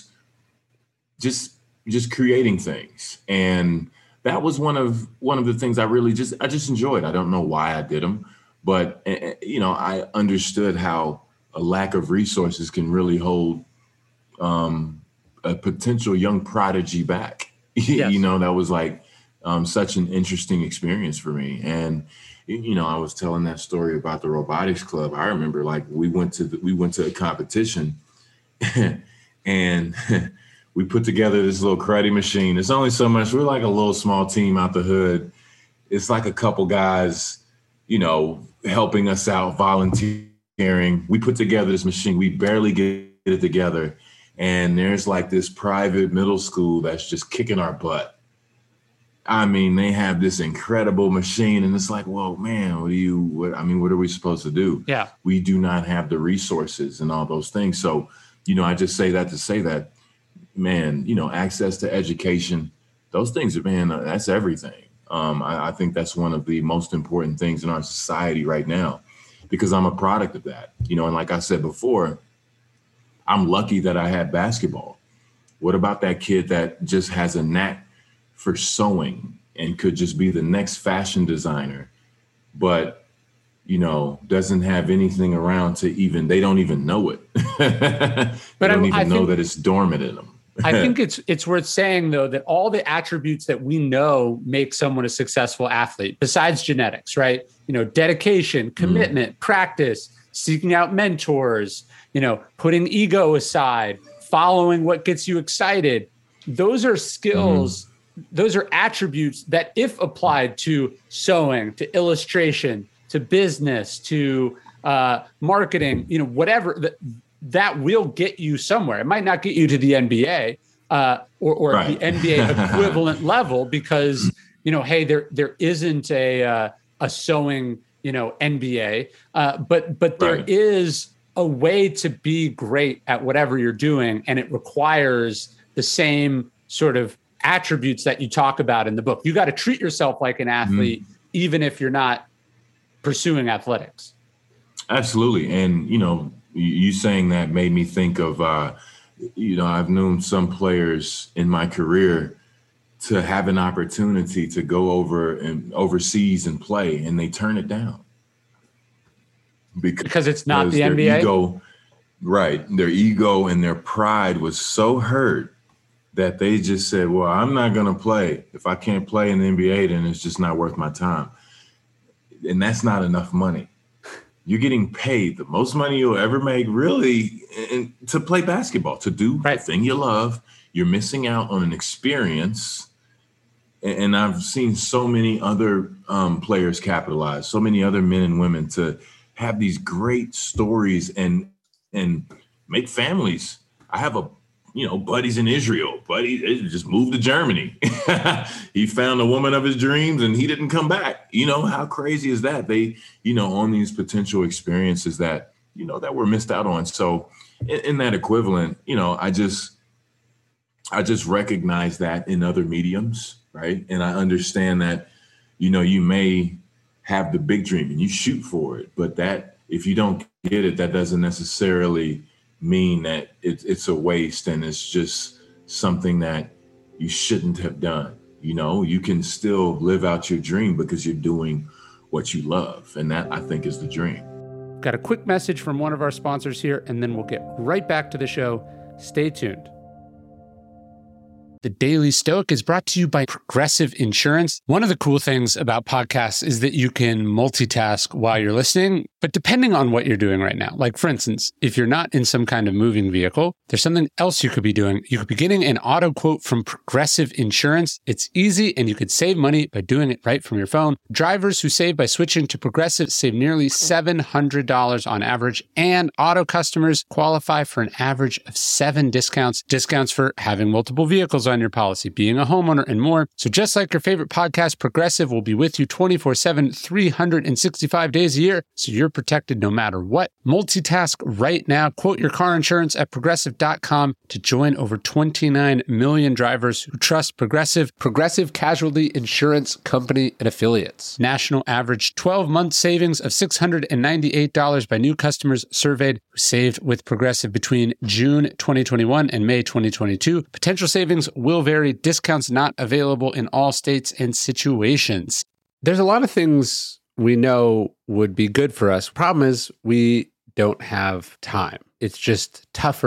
creating things. And that was one of the things I just enjoyed. I don't know why I did them, but you know, I understood how a lack of resources can really hold a potential young prodigy back, Yes. That was like such an interesting experience for me. And I was telling that story about the robotics club. I remember like we went to a competition and we put together this little karate machine. It's only so much. We're like a little small team out the hood. It's like a couple guys, helping us out, volunteering. We put together this machine. We barely get it together. And there's like this private middle school that's just kicking our butt. I mean, they have this incredible machine, and it's like, whoa, man, what are we supposed to do? Yeah. We do not have the resources and all those things. So, I just say that to say that, man, access to education, those things are, man, that's everything. I think that's one of the most important things in our society right now, because I'm a product of that, and like I said before, I'm lucky that I had basketball. What about that kid that just has a knack for sewing and could just be the next fashion designer, but, doesn't have anything around they don't even know it. They don't even know that it's dormant in them. I think it's worth saying, though, that all the attributes that we know make someone a successful athlete, besides genetics, right? Dedication, commitment, practice, seeking out mentors, putting ego aside, following what gets you excited. Those are skills. Those are attributes that, if applied to sewing, to illustration, to business, to marketing, whatever, that will get you somewhere. It might not get you to the NBA or right. the NBA equivalent level, because, hey, there isn't a sewing, NBA, but there right. is a way to be great at whatever you're doing, and it requires the same sort of attributes that you talk about in the book. You got to treat yourself like an athlete, even if you're not pursuing athletics. Absolutely. And, you saying that made me think of, I've known some players in my career to have an opportunity to go overseas and play, and they turn it down. Because it's not the NBA? Ego, right. Their ego and their pride was so hurt that they just said, well, I'm not going to play. If I can't play in the NBA, then it's just not worth my time. And that's not enough money. You're getting paid the most money you'll ever make, really, to play basketball, to do right. the thing you love. You're missing out on an experience. And I've seen so many other players capitalize, so many other men and women to have these great stories and make families. I have buddies in Israel. Buddy just moved to Germany. He found the woman of his dreams and he didn't come back. How crazy is that? They, on these potential experiences that, that were missed out on. So in that equivalent, I just recognize that in other mediums, right? And I understand that, you may have the big dream and you shoot for it, but that if you don't get it, that doesn't necessarily mean that it's a waste and it's just something that you shouldn't have done. You can still live out your dream because you're doing what you love. And that, I think, is the dream. Got a quick message from one of our sponsors here, and then we'll get right back to the show. Stay tuned. The Daily Stoic is brought to you by Progressive Insurance. One of the cool things about podcasts is that you can multitask while you're listening, but depending on what you're doing right now. Like, for instance, if you're not in some kind of moving vehicle, there's something else you could be doing. You could be getting an auto quote from Progressive Insurance. It's easy, and you could save money by doing it right from your phone. Drivers who save by switching to Progressive save nearly $700 on average, and auto customers qualify for an average of 7 discounts. Discounts for having multiple vehicles on your policy, being a homeowner, and more. So just like your favorite podcast, Progressive will be with you 24/7, 365 days a year, so you're protected no matter what. Multitask right now. Quote your car insurance at Progressive.com to join over 29 million drivers who trust Progressive. Progressive Casualty Insurance Company and Affiliates. National average 12-month savings of $698 by new customers surveyed who saved with Progressive between June 2021 and May 2022. Potential savings will vary. Discounts not available in all states and situations. There's a lot of things we know would be good for us. Problem is, we don't have time. It's just tougher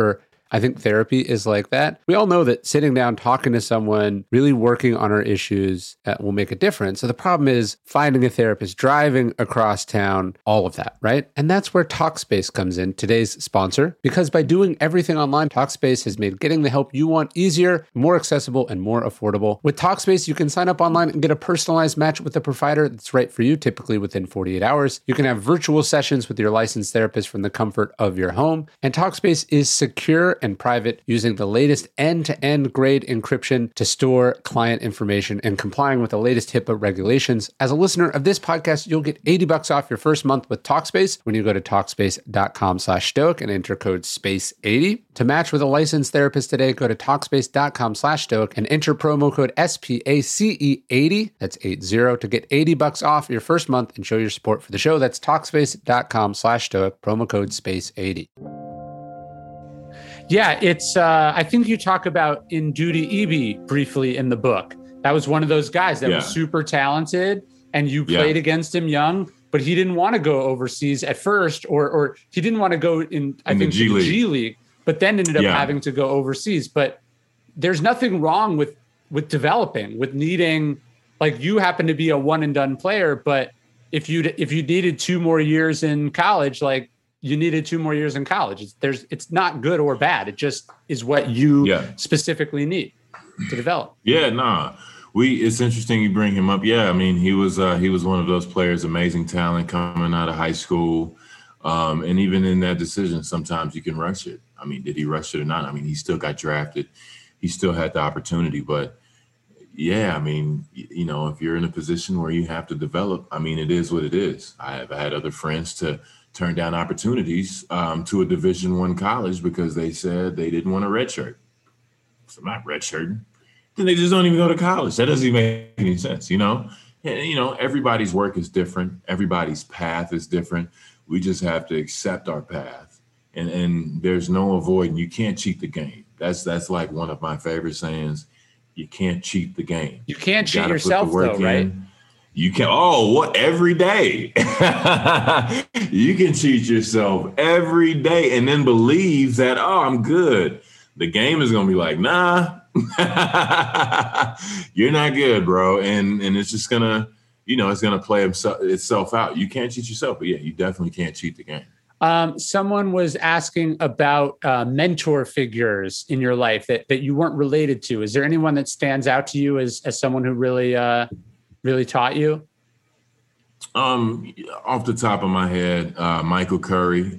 I think therapy is like that. We all know that sitting down, talking to someone, really working on our issues will make a difference. So the problem is finding a therapist, driving across town, all of that, right? And that's where Talkspace comes in, today's sponsor, because by doing everything online, Talkspace has made getting the help you want easier, more accessible, and more affordable. With Talkspace, you can sign up online and get a personalized match with a provider that's right for you, typically within 48 hours. You can have virtual sessions with your licensed therapist from the comfort of your home. And Talkspace is secure and private, using the latest end-to-end grade encryption to store client information and complying with the latest HIPAA regulations. As a listener of this podcast, you'll get $80 off your first month with Talkspace when you go to Talkspace.com/stoic and enter code SPACE80. To match with a licensed therapist today, go to Talkspace.com/stoic and enter promo code SPACE80. That's 80 to get $80 off your first month and show your support for the show. That's Talkspace.com/stoic, promo code SPACE80. Yeah, it's, I think you talk about Ndudi Ibe briefly in the book. That was one of those guys that was super talented, and you played against him young, but he didn't want to go overseas at first, or he didn't want to go in the G League, but then ended up having to go overseas. But there's nothing wrong with developing, with needing, like, you happen to be a one and done player, but if you needed 2 more years in college, like, you needed 2 more years in college. It's not good or bad. It just is what you specifically need to develop. It's interesting you bring him up. Yeah, I mean, he was one of those players, amazing talent coming out of high school. And even in that decision, sometimes you can rush it. I mean, did he rush it or not? I mean, he still got drafted. He still had the opportunity. But, yeah, I mean, you know, if you're in a position where you have to develop, I mean, it is what it is. I have had other friends to turn down opportunities to a Division I college because they said they didn't want a redshirt. So I'm not redshirting. Then they just don't even go to college. That doesn't even make any sense, you know? And, you know, everybody's work is different. Everybody's path is different. We just have to accept our path. And there's no avoiding. You can't cheat the game. That's like one of my favorite sayings. You can't cheat the game. You can't cheat yourself, though, right? You can, every day. You can cheat yourself every day and then believe that, I'm good. The game is going to be like, nah, you're not good, bro. And it's just going to, you know, it's going to play itself out. You can't cheat yourself, but yeah, you definitely can't cheat the game. Someone was asking about mentor figures in your life that you weren't related to. Is there anyone that stands out to you as someone who really taught you? Off the top of my head, Michael Curry,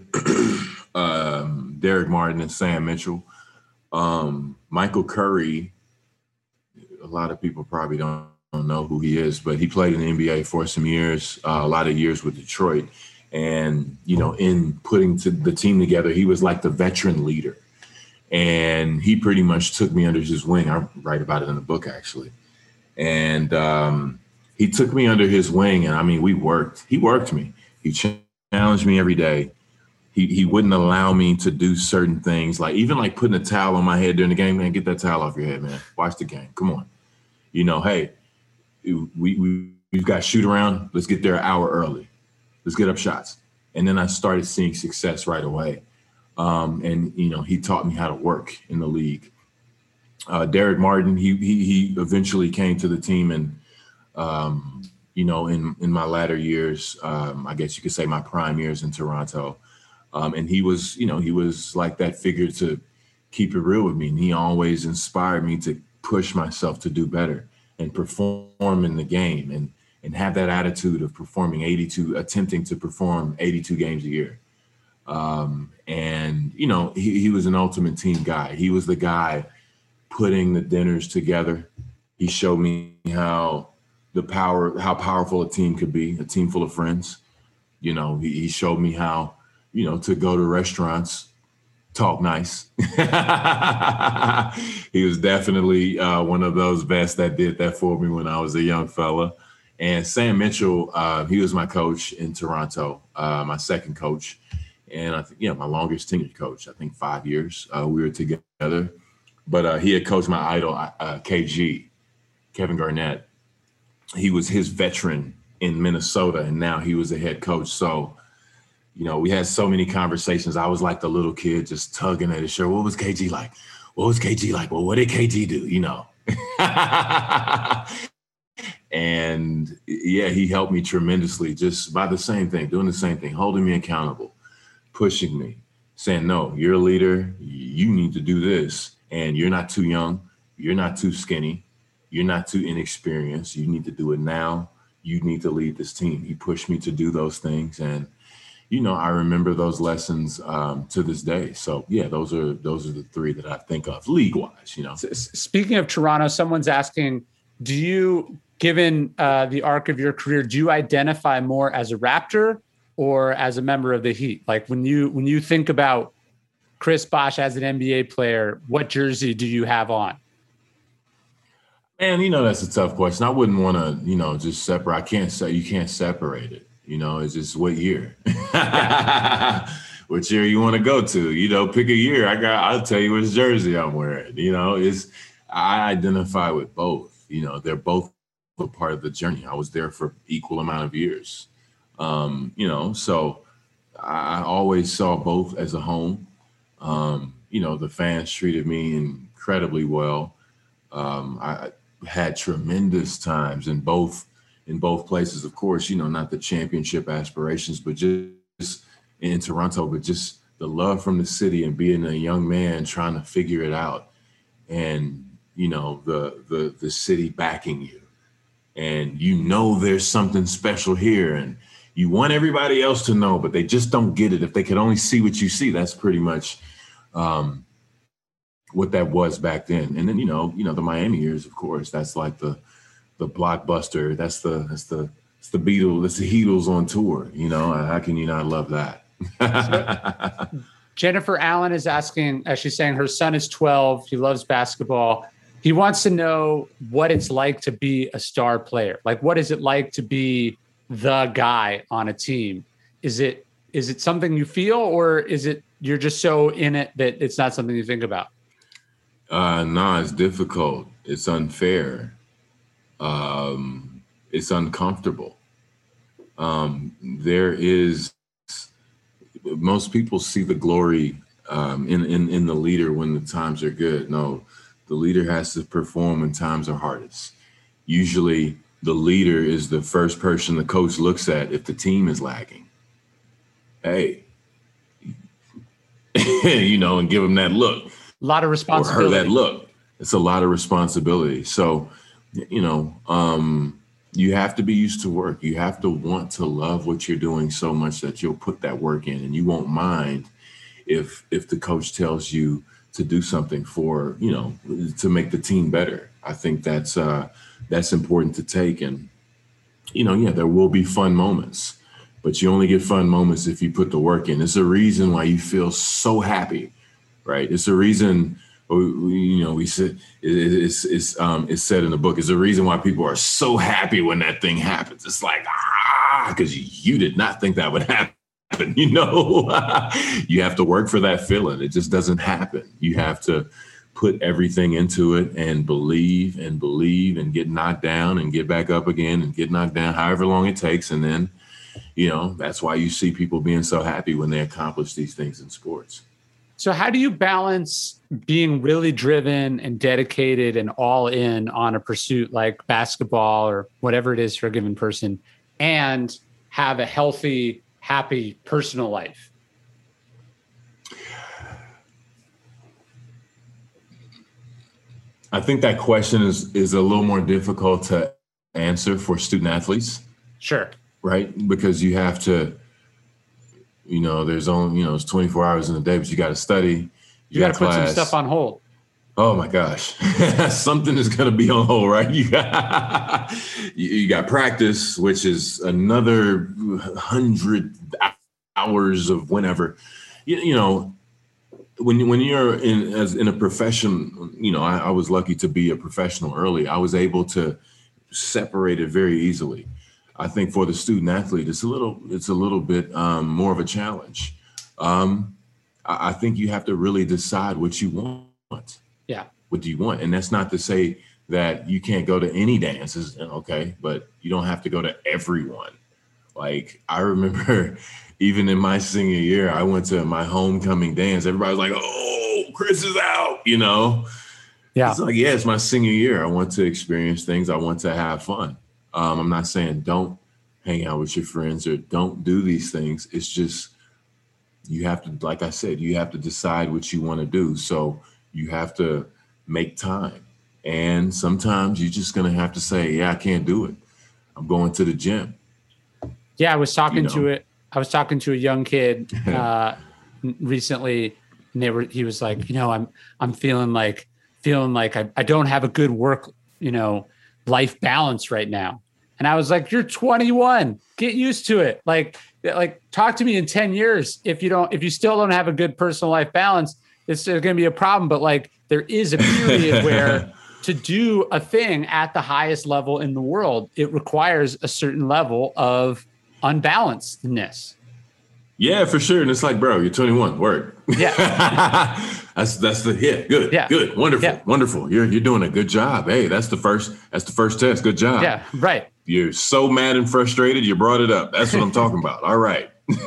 Derek Martin, and Sam Mitchell. Michael Curry, a lot of people probably don't know who he is, but he played in the NBA for some years, a lot of years with Detroit. And, you know, in putting the team together, he was like the veteran leader. And he pretty much took me under his wing. I write about it in the book, actually. And he took me under his wing, and I mean, we worked. He worked me. He challenged me every day. He wouldn't allow me to do certain things, like even like putting a towel on my head during the game. Man, get that towel off your head, man. Watch the game. Come on. You know, hey, we've got shoot around. Let's get there an hour early. Let's get up shots. And then I started seeing success right away. And you know, he taught me how to work in the league. Derek Martin, he eventually came to the team, and you know, in my latter years, I guess you could say my prime years in Toronto. And he was like that figure to keep it real with me. And he always inspired me to push myself to do better and perform in the game and have that attitude of attempting to perform 82 games a year. And, you know, he was an ultimate team guy. He was the guy putting the dinners together. He showed me how powerful a team could be, a team full of friends. You know, he showed me how, you know, to go to restaurants, talk nice. He was definitely one of those vets that did that for me when I was a young fella. And Sam Mitchell, he was my coach in Toronto, my second coach. And I think, my longest tenured coach, I think 5 years we were together. But he had coached my idol, KG, Kevin Garnett. He was his veteran in Minnesota, and now he was a head coach. So we had so many conversations. I was like the little kid just tugging at his shirt. What was KG like? What was KG like? Well, what did KG do? And yeah, he helped me tremendously just by the same thing, doing the same thing, holding me accountable, pushing me, saying, no, you're a leader. You need to do this. And you're not too young. You're not too skinny. You're not too inexperienced. You need to do it now. You need to lead this team. He pushed me to do those things. And, I remember those lessons to this day. So yeah, those are the three that I think of league-wise, Speaking of Toronto, someone's asking, do you, given the arc of your career, do you identify more as a Raptor or as a member of the Heat? Like when you think about Chris Bosh as an NBA player, what jersey do you have on? Man, that's a tough question. I wouldn't want to, just separate. You can't separate it. It's just what year. What year you want to go to? Pick a year. I'll tell you which jersey I'm wearing. I identify with both. They're both a part of the journey. I was there for equal amount of years. So I always saw both as a home. The fans treated me incredibly well. I had tremendous times in both places, of course, not the championship aspirations, but just in Toronto, but just the love from the city and being a young man trying to figure it out. And, the city backing you and, there's something special here and you want everybody else to know, but they just don't get it. If they could only see what you see, that's pretty much, what that was back then. And then, the Miami years, of course, that's like the blockbuster. That's the Beatles, that's the Heatles on tour. How can you not love that? Jennifer Allen is asking, she's saying her son is 12. He loves basketball. He wants to know what it's like to be a star player. Like, what is it like to be the guy on a team? Is it something you feel, or is it you're just so in it that it's not something you think about? No, it's difficult. It's unfair. It's uncomfortable. Most people see the glory in the leader when the times are good. No, the leader has to perform when times are hardest. Usually the leader is the first person the coach looks at if the team is lagging. Hey, and give them that look. A lot of responsibility. Or her that look. It's a lot of responsibility. So, you have to be used to work. You have to want to love what you're doing so much that you'll put that work in, and you won't mind if the coach tells you to do something for, to make the team better. I think that's important to take. And, there will be fun moments, but you only get fun moments if you put the work in. It's a reason why you feel so happy, right? It's a reason, we said it's said in the book. It's a reason why people are so happy when that thing happens. It's like, because you did not think that would happen. You have to work for that feeling. It just doesn't happen. You have to put everything into it and believe and get knocked down and get back up again and get knocked down, however long it takes. And then, that's why you see people being so happy when they accomplish these things in sports. So how do you balance being really driven and dedicated and all in on a pursuit like basketball or whatever it is for a given person and have a healthy, happy personal life? I think that question is a little more difficult to answer for student athletes. Sure. Right? Because you have to, there's only, it's 24 hours in a day, but you got to study. You got to put some stuff on hold. Oh my gosh. Something is going to be on hold, right? You got practice, which is another 100 hours of whenever, when you're in a profession, I was lucky to be a professional early. I was able to separate it very easily. I think for the student athlete, it's a little bit more of a challenge. I think you have to really decide what you want. Yeah. What do you want? And that's not to say that you can't go to any dances, okay, but you don't have to go to everyone. Like, I remember even in my senior year, I went to my homecoming dance. Everybody was like, oh, Chris is out, you know? Yeah. It's like, yeah, it's my senior year. I want to experience things. I want to have fun. I'm not saying don't hang out with your friends or don't do these things. It's just, you have to, like I said, you have to decide what you want to do. So you have to make time. And sometimes you're just going to have to say, yeah, I can't do it. I'm going to the gym. Yeah, I was talking to a young kid recently, and he was like, I'm feeling like I don't have a good work, life balance right now. And I was like, you're 21, get used to it. Like talk to me in 10 years. If you still don't have a good personal life balance, it's going to be a problem. But like, there is a period where to do a thing at the highest level in the world, it requires a certain level of unbalancedness. Yeah, for sure. And it's like, bro, you're 21. Word. Yeah. that's the hit. Good. Yeah. Good. Wonderful. Yeah. Wonderful. You're doing a good job. Hey, that's the first test. Good job. Yeah. Right. You're so mad and frustrated. You brought it up. That's what I'm talking about. All right.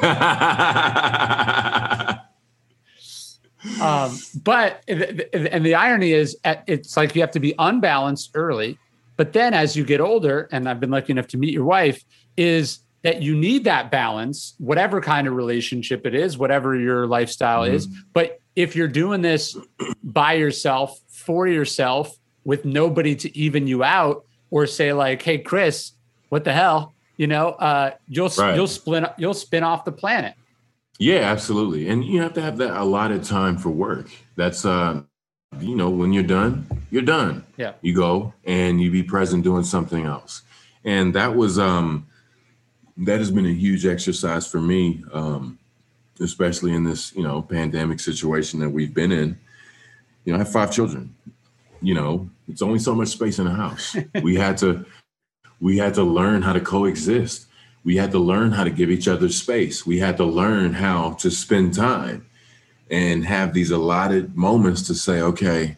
But the irony is, it's like you have to be unbalanced early, but then as you get older, and I've been lucky enough to meet your wife, is that you need that balance, whatever kind of relationship it is, whatever your lifestyle is. But if you're doing this by yourself, for yourself, with nobody to even you out, or say like, hey, Chris, what the hell? You'll spin off the planet. Yeah, absolutely. And you have to have that allotted time for work. That's, when you're done, you're done. Yeah. You go and you be present doing something else. And that was, that has been a huge exercise for me, especially in this, pandemic situation that we've been in. I have 5 children. It's only so much space in the house. We had to learn how to coexist. We had to learn how to give each other space. We had to learn how to spend time and have these allotted moments to say, okay,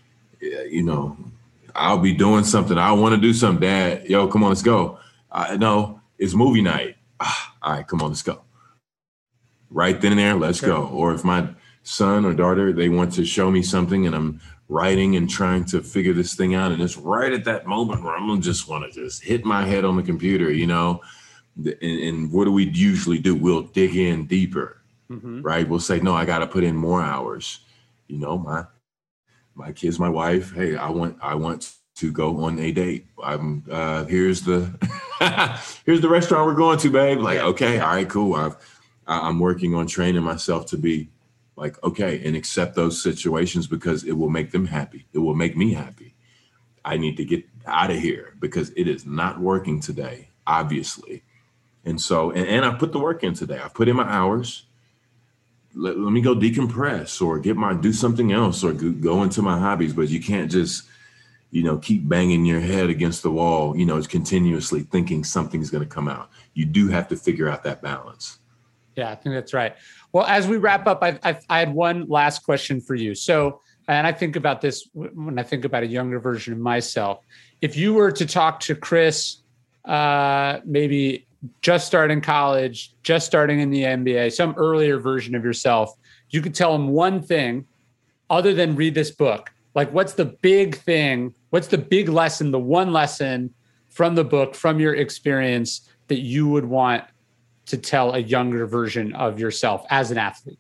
I'll be doing something. I want to do something, Dad. Yo, come on, let's go. No, it's movie night. All right, come on, let's go. Right then and there, let's go. Or if my son or daughter, they want to show me something and I'm writing and trying to figure this thing out, and it's right at that moment where I'm gonna just want to just hit my head on the computer, and what do we usually do? We'll dig in deeper, right? We'll say, no, I got to put in more hours. My kids, my wife, hey, I want to go on a date. Here's the restaurant we're going to, babe. Like, okay, all right, cool. I'm working on training myself to be like, okay, and accept those situations because it will make them happy. It will make me happy. I need to get out of here because it is not working today, obviously. And so, and I put the work in today. I put in my hours. Let me go decompress or do something else or go into my hobbies. But you can't just, keep banging your head against the wall, continuously thinking something's going to come out. You do have to figure out that balance. Yeah, I think that's right. Well, as we wrap up, I had one last question for you. So, and I think about this when I think about a younger version of myself. If you were to talk to Chris, maybe just starting college, just starting in the NBA, some earlier version of yourself, you could tell him one thing other than read this book. Like, what's the big thing? What's the big lesson, the one lesson from the book, from your experience that you would want to tell a younger version of yourself as an athlete?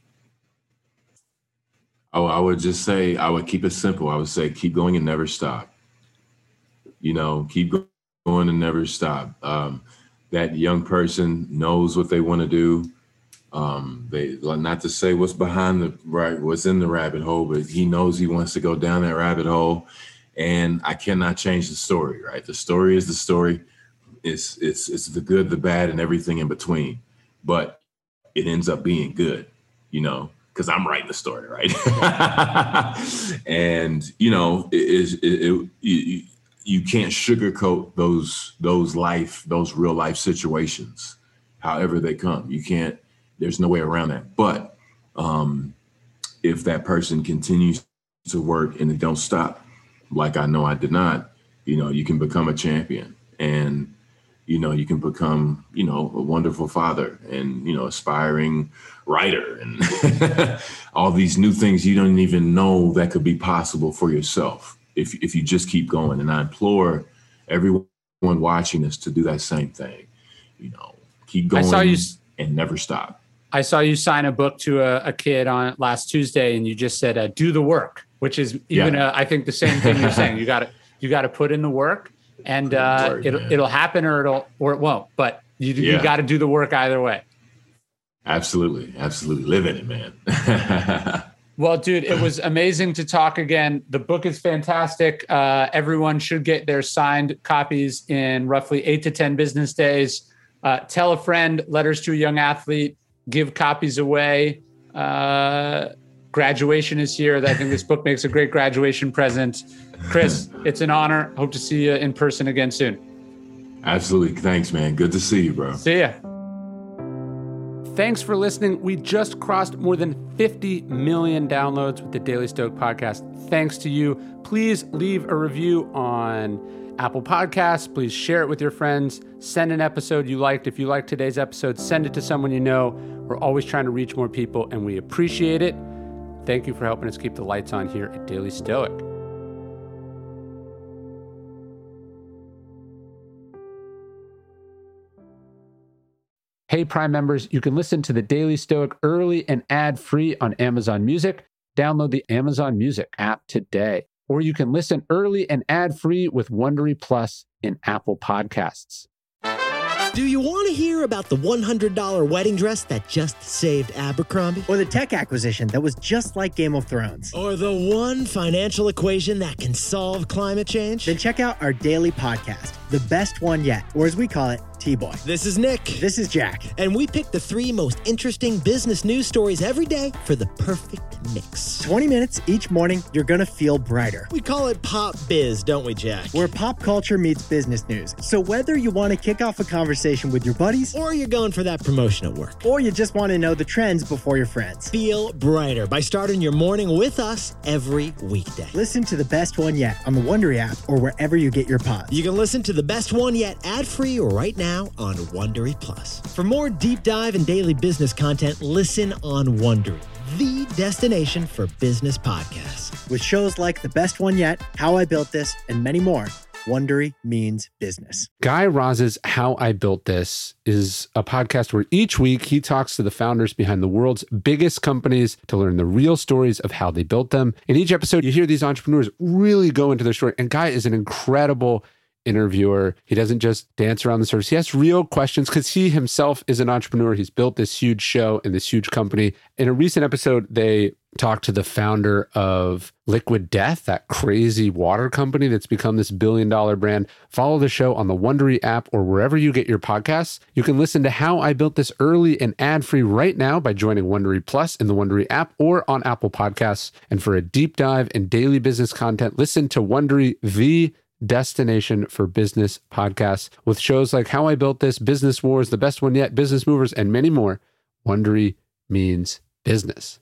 Oh, I would just say, I would keep it simple. I would say, keep going and never stop. Keep going and never stop. That young person knows what they want to do. They, not to say what's what's in the rabbit hole, but he knows he wants to go down that rabbit hole. And I cannot change the story, right? The story is the story. It's the good, the bad, and everything in between. But it ends up being good, because I'm writing the story, right? And, you can't sugarcoat those real life situations, however they come. You can't, there's no way around that. But if that person continues to work and it don't stop, like I know I did not, you can become a champion. And, you can become, a wonderful father and, aspiring writer and all these new things you don't even know that could be possible for yourself if you just keep going. And I implore everyone watching this to do that same thing. Keep going and never stop. I saw you sign a book to a kid on last Tuesday, and you just said, do the work, which is even, I think, the same thing you're saying. You got to put in the work, and it'll happen or it won't. But you got to do the work either way. Absolutely. Live in it, man. Well, dude, it was amazing to talk again. The book is fantastic. Everyone should get their signed copies in roughly 8 to 10 business days. Tell a friend, Letters to a Young Athlete, give copies away. Graduation is here. I think this book makes a great graduation present. Chris, it's an honor. Hope to see you in person again soon. Absolutely. Thanks, man. Good to see you, bro. See ya. Thanks for listening. We just crossed more than 50 million downloads with the Daily Stoic podcast. Thanks to you. Please leave a review on Apple Podcasts. Please share it with your friends. Send an episode you liked. If you liked today's episode, send it to someone you know. We're always trying to reach more people, and we appreciate it. Thank you for helping us keep the lights on here at Daily Stoic. Hey, Prime members, you can listen to the Daily Stoic early and ad-free on Amazon Music. Download the Amazon Music app today. Or you can listen early and ad-free with Wondery Plus in Apple Podcasts. Do you want to hear about the $100 wedding dress that just saved Abercrombie? Or the tech acquisition that was just like Game of Thrones? Or the one financial equation that can solve climate change? Then check out our daily podcast, The Best One Yet, or as we call it, T-Boy. This is Nick. This is Jack. And we pick the 3 most interesting business news stories every day for the perfect mix. 20 minutes each morning, you're going to feel brighter. We call it Pop Biz, don't we, Jack? Where pop culture meets business news. So whether you want to kick off a conversation with your buddies, or you're going for that promotion at work, or you just want to know the trends before your friends, feel brighter by starting your morning with us every weekday. Listen to The Best One Yet on the Wondery app or wherever you get your pods. You can listen to The Best One Yet ad-free right now on Wondery Plus. For more deep dive and daily business content, listen on Wondery, the destination for business podcasts. With shows like The Best One Yet, How I Built This, and many more, Wondery means business. Guy Raz's How I Built This is a podcast where each week he talks to the founders behind the world's biggest companies to learn the real stories of how they built them. In each episode, you hear these entrepreneurs really go into their story. And Guy is an incredible interviewer. He doesn't just dance around the surface. He asks real questions because he himself is an entrepreneur. He's built this huge show and this huge company. In a recent episode, they talked to the founder of Liquid Death, that crazy water company that's become this billion-dollar brand. Follow the show on the Wondery app or wherever you get your podcasts. You can listen to How I Built This early and ad-free right now by joining Wondery Plus in the Wondery app or on Apple Podcasts. And for a deep dive and daily business content, listen to Wondery, the destination for business podcasts, with shows like How I Built This, Business Wars, The Best One Yet, Business Movers, and many more. Wondery means business.